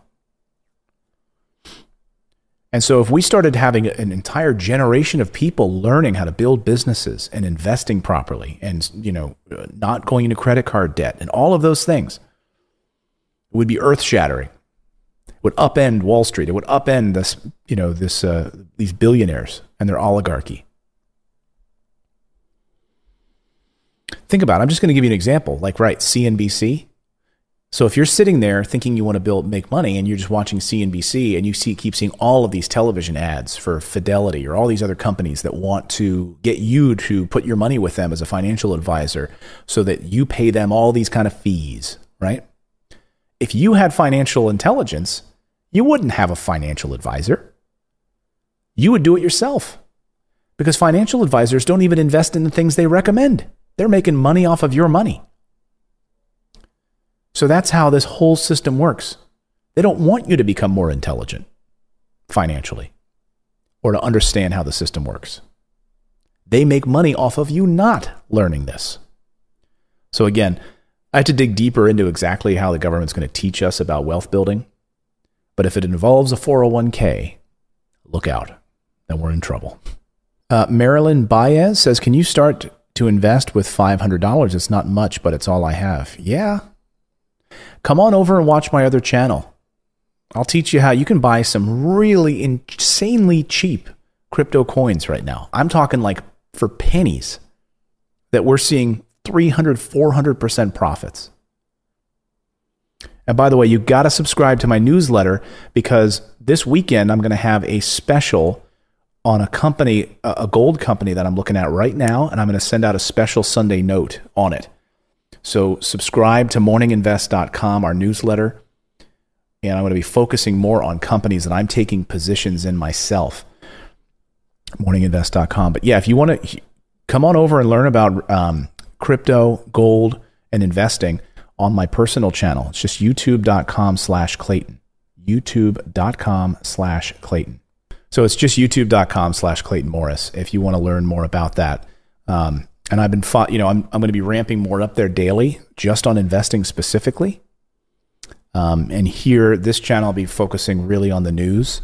And so if we started having an entire generation of people learning how to build businesses and investing properly and, not going into credit card debt and all of those things, it would be earth shattering. It would upend Wall Street. It would upend these billionaires and their oligarchy. Think about it. I'm just going to give you an example. CNBC. So if you're sitting there thinking you want to make money and you're just watching CNBC and you keep seeing all of these television ads for Fidelity or all these other companies that want to get you to put your money with them as a financial advisor so that you pay them all these kind of fees, right? If you had financial intelligence, you wouldn't have a financial advisor. You would do it yourself because financial advisors don't even invest in the things they recommend. They're making money off of your money. So that's how this whole system works. They don't want you to become more intelligent financially or to understand how the system works. They make money off of you not learning this. So again, I had to dig deeper into exactly how the government's going to teach us about wealth building. But if it involves a 401k, look out. Then we're in trouble. Marilyn Baez says, can you start to invest with $500? It's not much, but it's all I have. Yeah. Come on over and watch my other channel. I'll teach you how you can buy some really insanely cheap crypto coins right now. I'm talking like for pennies that we're seeing 300, 400% profits. And by the way, you got to subscribe to my newsletter because this weekend I'm going to have a special on a company, a gold company that I'm looking at right now, and I'm going to send out a special Sunday note on it. So subscribe to morninginvest.com, our newsletter, and I'm going to be focusing more on companies that I'm taking positions in myself. Morninginvest.com. But yeah, if you want to come on over and learn about crypto, gold, and investing on my personal channel, it's just youtube.com/Clayton. youtube.com/Clayton. So it's just youtube.com/Clayton Morris if you want to learn more about that. And I've been, I'm going to be ramping more up there daily just on investing specifically. And here, this channel will be focusing really on the news.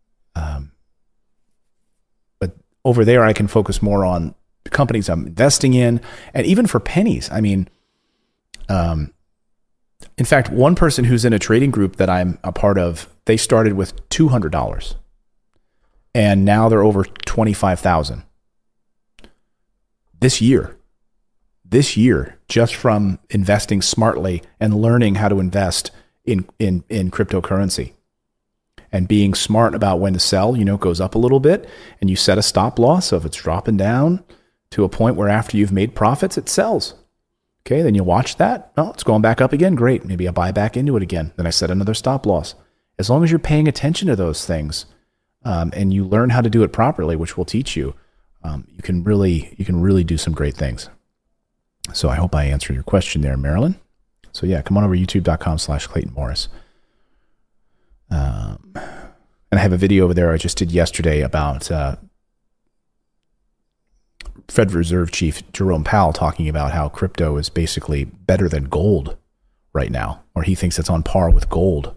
But over there, I can focus more on the companies I'm investing in, and even for pennies. I mean, in fact, one person who's in a trading group that I'm a part of, they started with $200, and now they're over $25,000. This year, just from investing smartly and learning how to invest in cryptocurrency and being smart about when to sell, it goes up a little bit and you set a stop loss. So if it's dropping down to a point where after you've made profits, it sells. Okay. Then you watch that. Oh, it's going back up again. Great. Maybe I buy back into it again. Then I set another stop loss. As long as you're paying attention to those things, and you learn how to do it properly, which we'll teach you, you can really do some great things. So I hope I answered your question there, Marilyn. So yeah, come on over to youtube.com/Clayton Morris. And I have a video over there I just did yesterday about Fed Reserve Chief Jerome Powell talking about how crypto is basically better than gold right now, or he thinks it's on par with gold.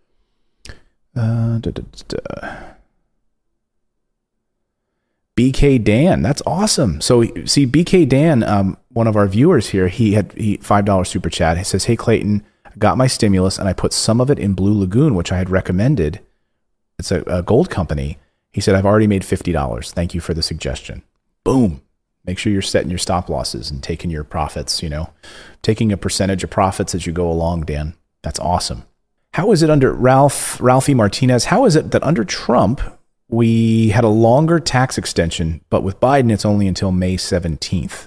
BK Dan, that's awesome. So see, BK Dan, one of our viewers here, he $5 super chat. He says, "Hey Clayton, I got my stimulus and I put some of it in Blue Lagoon, which I had recommended. It's a gold company." He said, "I've already made $50. Thank you for the suggestion." Boom. Make sure you're setting your stop losses and taking your profits, taking a percentage of profits as you go along, Dan. That's awesome. How is it under Ralphie Martinez? How is it that under Trump, we had a longer tax extension, but with Biden, it's only until May 17th?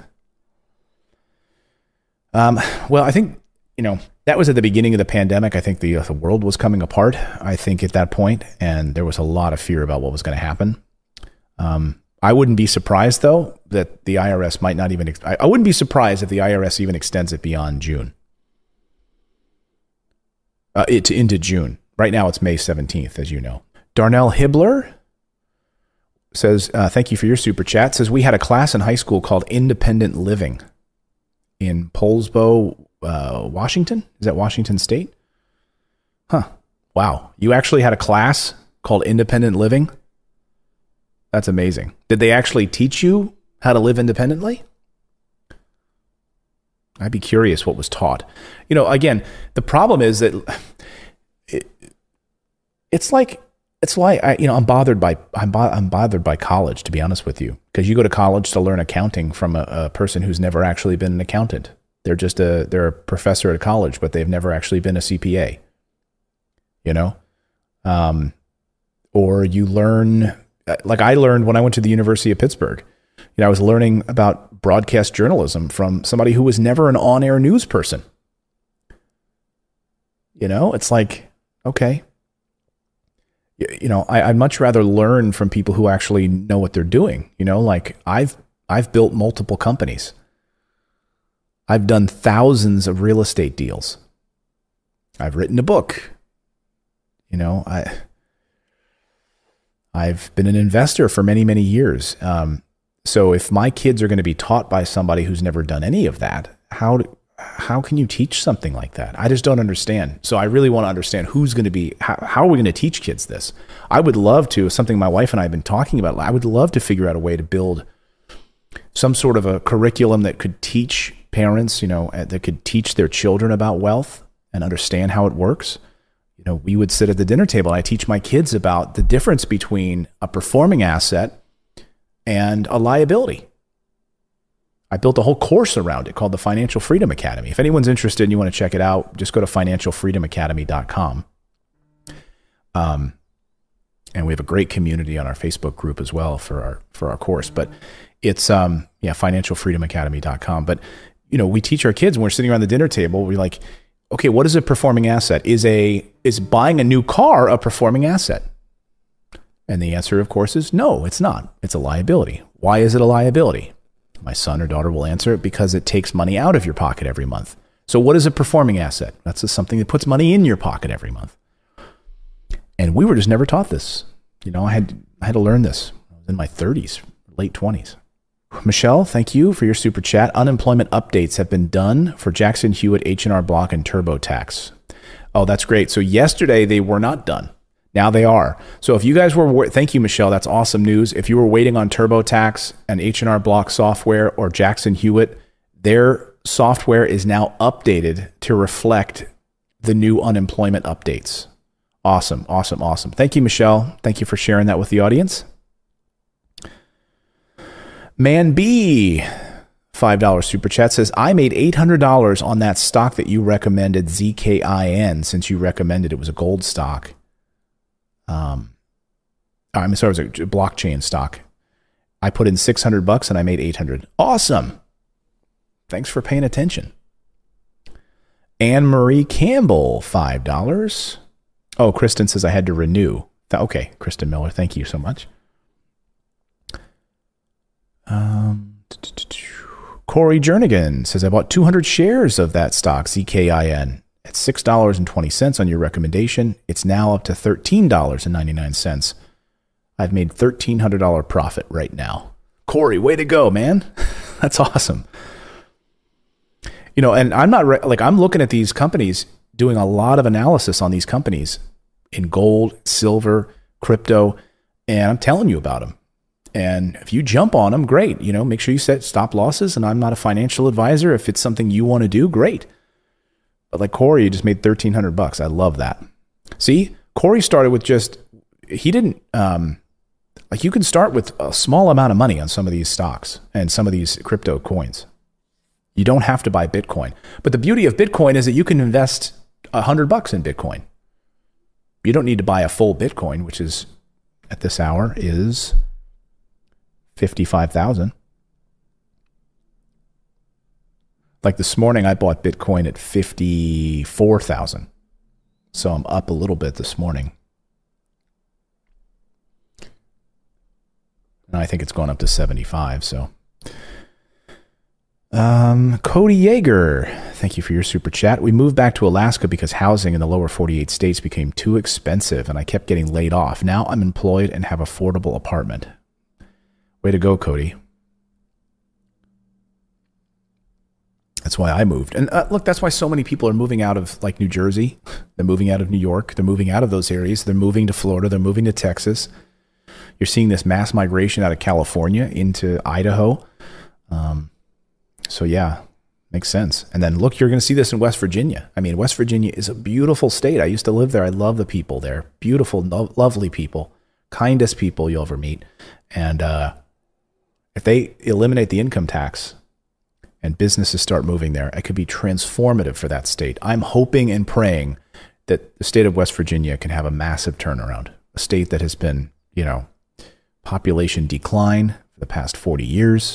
Well, I think, that was at the beginning of the pandemic. I think the world was coming apart, I think, at that point, and there was a lot of fear about what was going to happen. I wouldn't be surprised, though, that the IRS might not even... I wouldn't be surprised if the IRS even extends it beyond June. Into June. Right now, it's May 17th, as you know. Darnell Hibbler says, thank you for your super chat. Says, we had a class in high school called Independent Living in Poulsbo, Washington. Is that Washington State? Huh. Wow. You actually had a class called Independent Living? That's amazing. Did they actually teach you how to live independently? I'd be curious what was taught. Again, the problem is that I'm bothered by college, to be honest with you, because you go to college to learn accounting from a person who's never actually been an accountant. They're a professor at college, but they've never actually been a CPA. Or you learn, like I learned when I went to the University of Pittsburgh. I was learning about broadcast journalism from somebody who was never an on-air news person. It's like, okay. I'd much rather learn from people who actually know what they're doing. Like I've built multiple companies. I've done thousands of real estate deals. I've written a book. I've been an investor for many, many years. So if my kids are going to be taught by somebody who's never done any of that, how can you teach something like that? I just don't understand. So I really want to understand who's going to be, how are we going to teach kids this? I would love to, something my wife and I have been talking about, I would love to figure out a way to build some sort of a curriculum that could teach parents, that could teach their children about wealth and understand how it works. We would sit at the dinner table and I teach my kids about the difference between a performing asset and a liability. I built a whole course around it called the Financial Freedom Academy. If anyone's interested and you want to check it out, just go to financialfreedomacademy.com. And we have a great community on our Facebook group as well for our course. But it's financialfreedomacademy.com. But we teach our kids when we're sitting around the dinner table, we're like, okay, what is a performing asset? Is buying a new car a performing asset? And the answer, of course, is no, it's not. It's a liability. Why is it a liability? My son or daughter will answer it because it takes money out of your pocket every month. So what is a performing asset? That's just something that puts money in your pocket every month. And we were just never taught this. I had to learn this. I was in my 30s, late 20s. Michelle, thank you for your super chat. Unemployment updates have been done for Jackson Hewitt, H&R Block, and TurboTax. Oh, that's great. So yesterday they were not done. Now they are. So if you guys were, thank you, Michelle. That's awesome news. If you were waiting on TurboTax and H&R Block software or Jackson Hewitt, their software is now updated to reflect the new unemployment updates. Awesome, awesome, awesome. Thank you, Michelle. Thank you for sharing that with the audience. Man B, $5 super chat says, I made $800 on that stock that you recommended, ZKIN, since you recommended it was a gold stock. I'm sorry, it was a blockchain stock. I put in $600 and I made $800. Awesome. Thanks for paying attention. Anne Marie Campbell, $5. Oh, Kristen says I had to renew. Okay, Kristen Miller, thank you so much. Corey Jernigan says I bought 200 shares of that stock, ZKIN, at $6.20 on your recommendation. It's now up to $13.99. I've made $1,300 profit right now. Corey, way to go, man. That's awesome. And I'm not I'm looking at these companies, doing a lot of analysis on these companies in gold, silver, crypto, and I'm telling you about them. And if you jump on them, great. Make sure you set stop losses. And I'm not a financial advisor. If it's something you want to do, great. But like Corey, you just made $1,300. I love that. See, Corey started with he didn't, Like you can start with a small amount of money on some of these stocks and some of these crypto coins. You don't have to buy Bitcoin. But the beauty of Bitcoin is that you can invest $100 in Bitcoin. You don't need to buy a full Bitcoin, which is at this hour is 55,000. Like this morning, I bought Bitcoin at 54,000. So I'm up a little bit this morning. And I think it's going up to 75. So, Cody Yeager, thank you for your super chat. We moved back to Alaska because housing in the lower 48 states became too expensive and I kept getting laid off. Now I'm employed and have affordable apartment. Way to go, Cody. That's why I moved. And look, that's why so many people are moving out of like New Jersey. They're moving out of New York. They're moving out of those areas. They're moving to Florida. They're moving to Texas. You're seeing this mass migration out of California into Idaho. So yeah, makes sense. And then look, you're going to see this in West Virginia. I mean, West Virginia is a beautiful state. I used to live there. I love the people there. Beautiful, lovely people. Kindest people you'll ever meet. And if they eliminate the income tax and businesses start moving there, it could be transformative for that state. I'm hoping and praying that the state of West Virginia can have a massive turnaround. A state that has been, population decline for the past 40 years,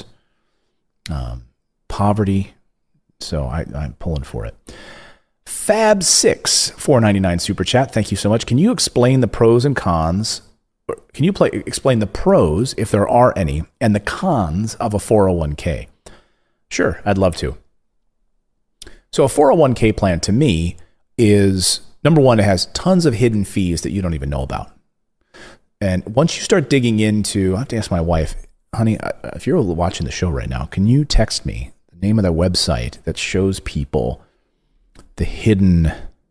poverty. So I'm pulling for it. Fab6, $4.99 super chat. Thank you so much. Can you explain the pros and cons? Can you explain the pros, if there are any, and the cons of a 401k? Sure, I'd love to. So a 401k plan to me is, number one, it has tons of hidden fees that you don't even know about. And once you start digging into, I have to ask my wife, honey, if you're watching the show right now, can you text me the name of their website that shows people the hidden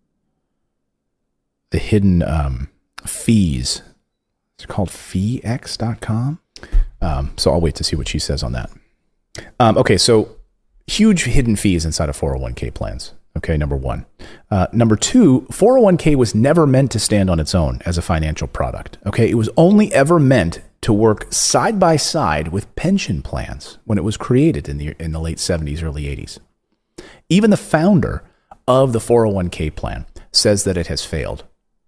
fees? It's called feex.com. So I'll wait to see what she says on that. Okay, so huge hidden fees inside of 401k plans. Okay, number one. Number two, 401k was never meant to stand on its own as a financial product. Okay, it was only ever meant to work side by side with pension plans when it was created in the late 70s, early 80s. Even the founder of the 401k plan says that it has failed.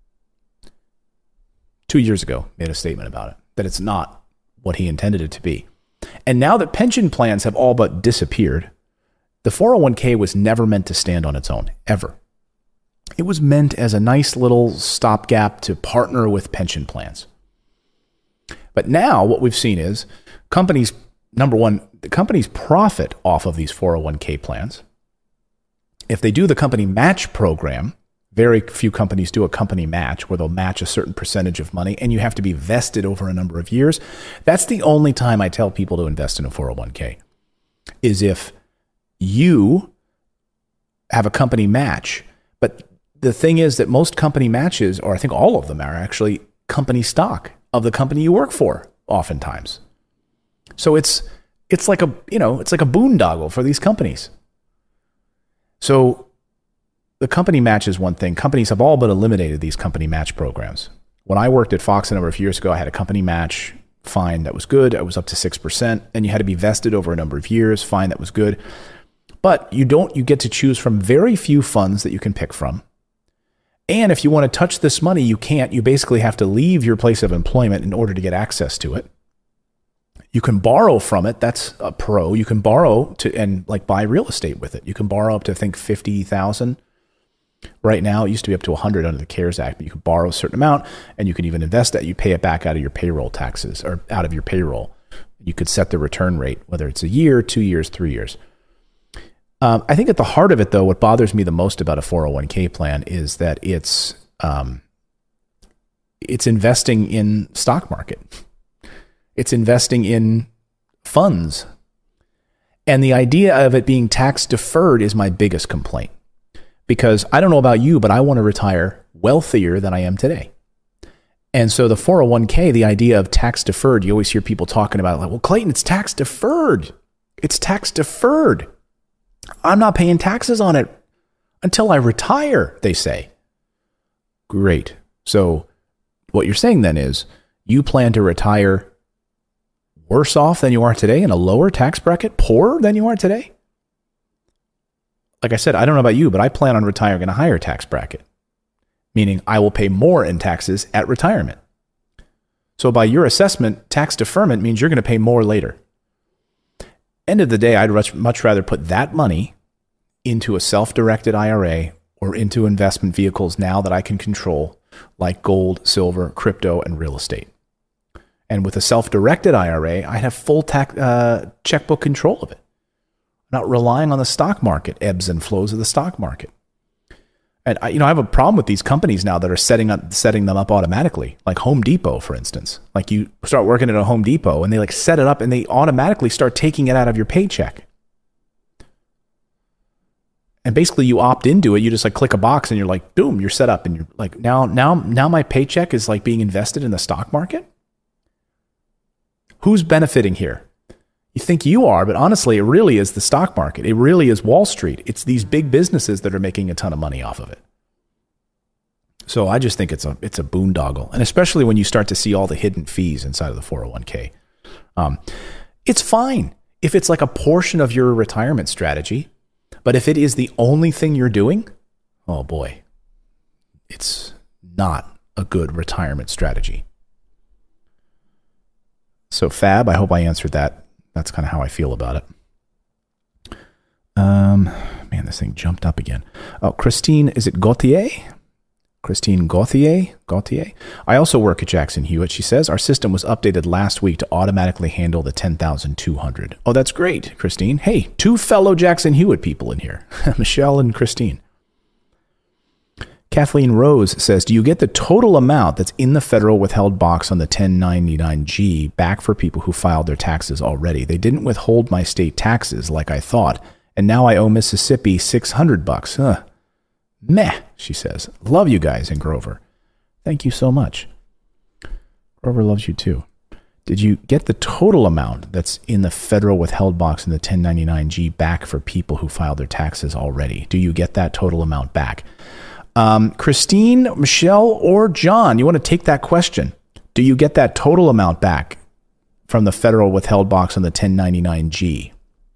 2 years ago, made a statement about it, that it's not what he intended it to be. And now that pension plans have all but disappeared, the 401k was never meant to stand on its own, ever. It was meant as a nice little stopgap to partner with pension plans. But now what we've seen is companies, number one, the companies profit off of these 401k plans. If they do the company match program, very few companies do a company match where they'll match a certain percentage of money and you have to be vested over a number of years. That's the only time I tell people to invest in a 401k, is if you have a company match. But the thing is that most company matches, or I think all of them, are actually company stock of the company you work for oftentimes. So it's like a boondoggle for these companies. So the company match is one thing. Companies have all but eliminated these company match programs. When I worked at Fox a number of years ago, I had a company match. Fine, that was good. It was up to 6%, and you had to be vested over a number of years. Fine, that was good. But you get to choose from very few funds that you can pick from. And if you want to touch this money, you can't. You basically have to leave your place of employment in order to get access to it. You can borrow from it. That's a pro. You can borrow and buy real estate with it. You can borrow up to, I think, $50,000. Right now, it used to be up to $100 under the CARES Act, but you could borrow a certain amount and you can even invest that. You pay it back out of your payroll taxes or out of your payroll. You could set the return rate, whether it's a year, 2 years, 3 years. I think at the heart of it, though, what bothers me the most about a 401k plan is that it's investing in stock market. It's investing in funds. And the idea of it being tax deferred is my biggest complaint. Because I don't know about you, but I want to retire wealthier than I am today. And so the 401k, the idea of tax deferred, you always hear people talking about, well, Clayton, it's tax deferred. It's tax deferred. I'm not paying taxes on it until I retire, they say. Great. So what you're saying then is You plan to retire worse off than you are today in a lower tax bracket, poorer than you are today? Like I said, I don't know about you, but I plan on retiring in a higher tax bracket, meaning I will pay more in taxes at retirement. So by your assessment, tax deferment means you're going to pay more later. End of the day, I'd much rather put that money into a self-directed IRA or into investment vehicles now that I can control, like gold, silver, crypto, and real estate. And with a self-directed IRA, I'd have full checkbook control of it. I'm not relying on the stock market, ebbs and flows of the stock market. And I have a problem with these companies now that are setting them up automatically, like Home Depot, for instance. Like you start working at a Home Depot and they like set it up and they automatically start taking it out of your paycheck. And basically you opt into it. You just like click a box and you're like, boom, you're set up. And you're like, now my paycheck is like being invested in the stock market. Who's benefiting here? You think you are, but honestly, it really is the stock market. It really is Wall Street. It's these big businesses that are making a ton of money off of it. So I just think it's a boondoggle. And especially when you start to see all the hidden fees inside of the 401k. It's fine if it's like a portion of your retirement strategy, but if it is the only thing you're doing, oh boy, it's not a good retirement strategy. So Fab, I hope I answered that. That's kind of how I feel about it. Man, this thing jumped up again. Oh, Christine, is it Gauthier? Christine Gauthier? I also work at Jackson Hewitt, she says. Our system was updated last week to automatically handle the 10,200. Oh, that's great, Christine. Hey, two fellow Jackson Hewitt people in here, Michelle and Christine. Kathleen Rose says, do you get the total amount that's in the federal withheld box on the 1099-G back for people who filed their taxes already? They didn't withhold my state taxes like I thought, and now I owe Mississippi $600. Meh, she says. Love you guys in Grover. Thank you so much. Grover loves you too. Did you get the total amount that's in the federal withheld box in the 1099-G back for people who filed their taxes already? Do you get that total amount back? Christine, Michelle, or John, you want to take that question. Do you get that total amount back from the federal withheld box on the 1099-G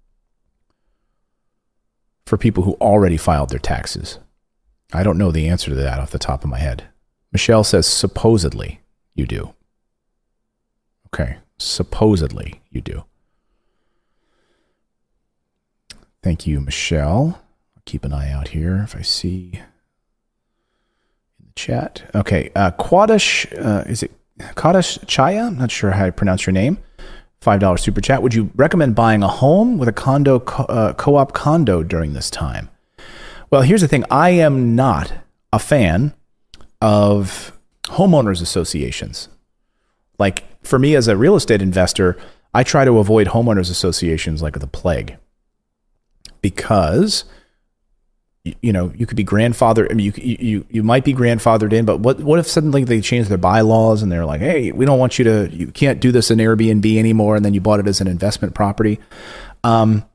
for people who already filed their taxes? I don't know the answer to that off the top of my head. Michelle says, supposedly you do. Okay, supposedly you do. Thank you, Michelle. I'll keep an eye out here if I see chat. Okay. Quadish, is it Quadish Chaya? I'm not sure how I pronounce your name. $5 super chat. Would you recommend buying a home with a condo, co-op condo during this time? Well, here's the thing. I am not a fan of homeowners associations. Like for me as a real estate investor, I try to avoid homeowners associations like the plague because you could be grandfathered. I mean, you might be grandfathered in, but what if suddenly they change their bylaws and they're like, hey, we don't want you can't do this in Airbnb anymore, and then you bought it as an investment property. But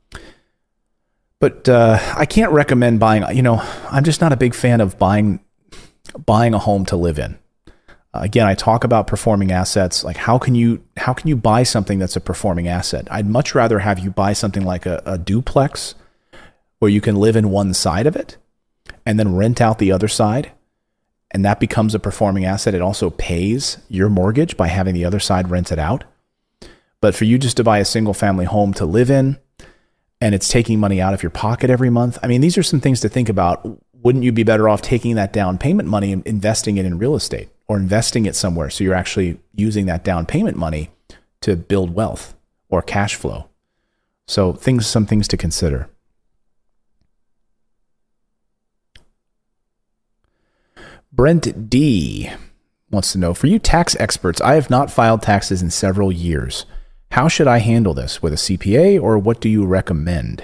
I can't recommend buying. I'm just not a big fan of buying a home to live in. Again, I talk about performing assets. Like how can you buy something that's a performing asset? I'd much rather have you buy something like a duplex, where you can live in one side of it and then rent out the other side. And that becomes a performing asset. It also pays your mortgage by having the other side rented out. But for you just to buy a single family home to live in, and it's taking money out of your pocket every month. I mean, these are some things to think about. Wouldn't you be better off taking that down payment money and investing it in real estate or investing it somewhere so you're actually using that down payment money to build wealth or cash flow? So some things to consider. Brent D wants to know, for you tax experts, I have not filed taxes in several years. How should I handle this? With a CPA, or what do you recommend?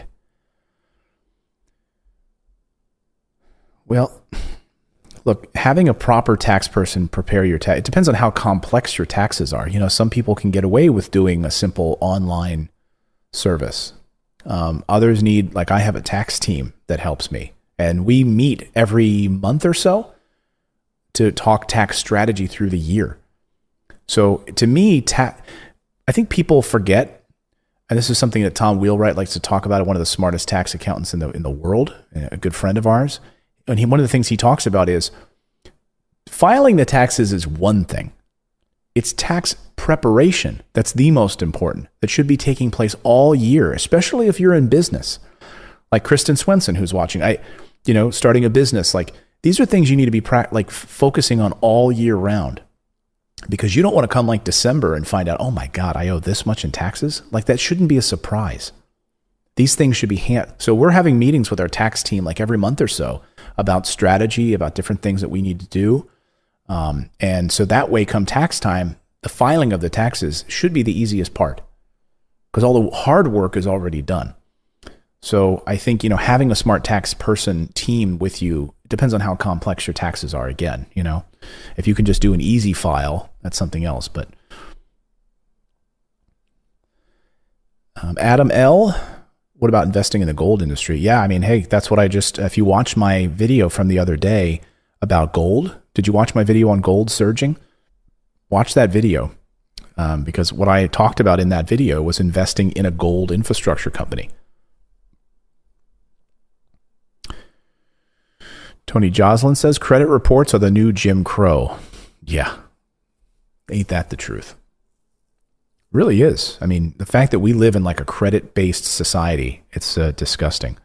Well, look, having a proper tax person prepare your tax, it depends on how complex your taxes are. Some people can get away with doing a simple online service. Others need, like I have a tax team that helps me, and we meet every month or so to talk tax strategy through the year. So to me, I think people forget, and this is something that Tom Wheelwright likes to talk about, one of the smartest tax accountants in the world, a good friend of ours. And one of the things he talks about is filing the taxes is one thing. It's tax preparation that's the most important, that should be taking place all year, especially if you're in business. Like Kristen Swenson, who's watching, starting a business, like these are things you need to be focusing on all year round, because you don't want to come like December and find out, oh my God, I owe this much in taxes. Like that shouldn't be a surprise. These things should be so we're having meetings with our tax team like every month or so about strategy, about different things that we need to do. And so that way, come tax time, the filing of the taxes should be the easiest part, because all the hard work is already done. So I think, having a smart tax person team with you, it depends on how complex your taxes are. Again, if you can just do an easy file, that's something else. But Adam L., what about investing in the gold industry? Yeah, I mean, hey, that's what if you watch my video from the other day about gold, did you watch my video on gold surging? Watch that video, because what I talked about in that video was investing in a gold infrastructure company. Tony Joslin says credit reports are the new Jim Crow. Yeah. Ain't that the truth? Really is. I mean, the fact that we live in like a credit-based society, it's disgusting.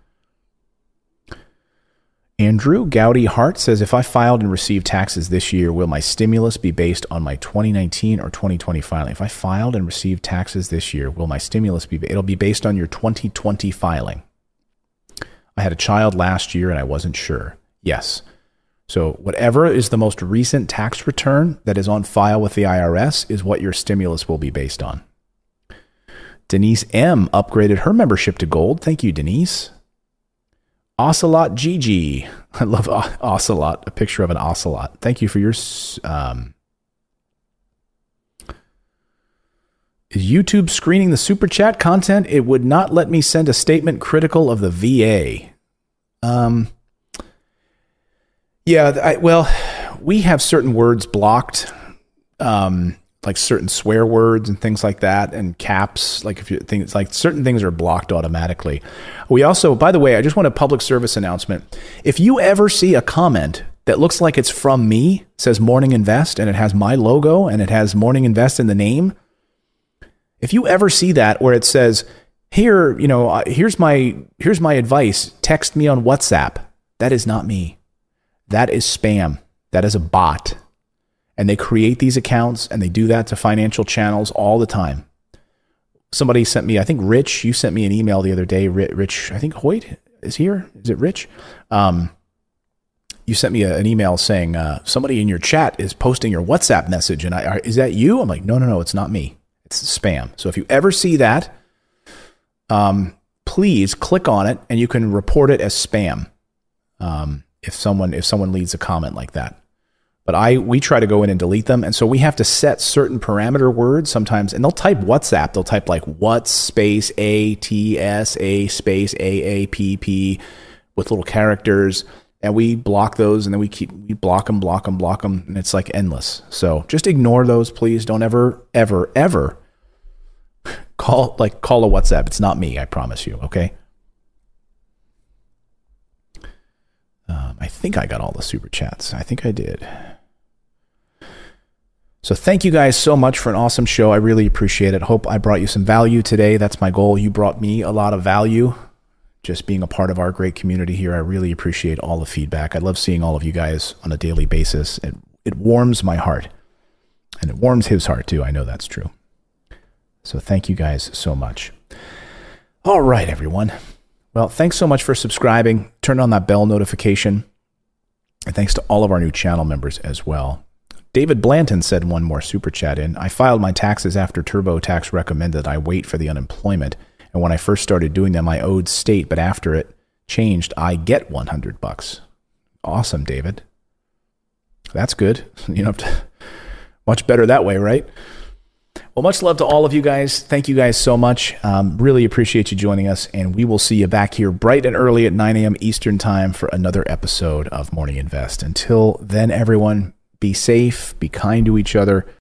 Andrew Gowdy Hart says, if I filed and received taxes this year, will my stimulus be based on my 2019 or 2020 filing? If I filed and received taxes this year, will my stimulus it'll be based on your 2020 filing. I had a child last year and I wasn't sure. Yes. So whatever is the most recent tax return that is on file with the IRS is what your stimulus will be based on. Denise M. upgraded her membership to gold. Thank you, Denise. Ocelot GG. I love Ocelot, a picture of an ocelot. Thank you for your... Is YouTube screening the super chat content? It would not let me send a statement critical of the VA. Yeah, we have certain words blocked, like certain swear words and things like that, and caps. Like certain things are blocked automatically. We also, by the way, I just want a public service announcement. If you ever see a comment that looks like it's from me, says Morning Invest, and it has my logo and it has Morning Invest in the name. If you ever see that where it says, here, here's my advice, text me on WhatsApp, that is not me. That is spam. That is a bot. And they create these accounts and they do that to financial channels all the time. Somebody sent me, I think Rich, you sent me an email the other day. Rich, I think Hoyt is here. Is it Rich? You sent me an email saying somebody in your chat is posting your WhatsApp message. And is that you? I'm like, no, it's not me. It's spam. So if you ever see that, please click on it and you can report it as spam. If someone leaves a comment like that. But we try to go in and delete them. And so we have to set certain parameter words sometimes, and they'll type WhatsApp. They'll type like what space ATS A space AAPP with little characters. And we block those, and then we block them. And it's like endless. So just ignore those, please. Don't ever call a WhatsApp. It's not me. I promise you. Okay. I think I got all the super chats. I think I did. So thank you guys so much for an awesome show. I really appreciate it. Hope I brought you some value today. That's my goal. You brought me a lot of value just being a part of our great community here. I really appreciate all the feedback. I love seeing all of you guys on a daily basis. It warms my heart, and it warms his heart too. I know that's true. So thank you guys so much. All right, everyone. Well, thanks so much for subscribing. Turn on that bell notification. And thanks to all of our new channel members as well. David Blanton said one more super chat in. I filed my taxes after TurboTax recommended I wait for the unemployment. And when I first started doing them, I owed state, but after it changed, I get $100. Awesome, David. That's good. You don't have to, much better that way, right? Well, much love to all of you guys. Thank you guys so much. Really appreciate you joining us. And we will see you back here bright and early at 9 a.m. Eastern time for another episode of Morning Invest. Until then, everyone, be safe, be kind to each other.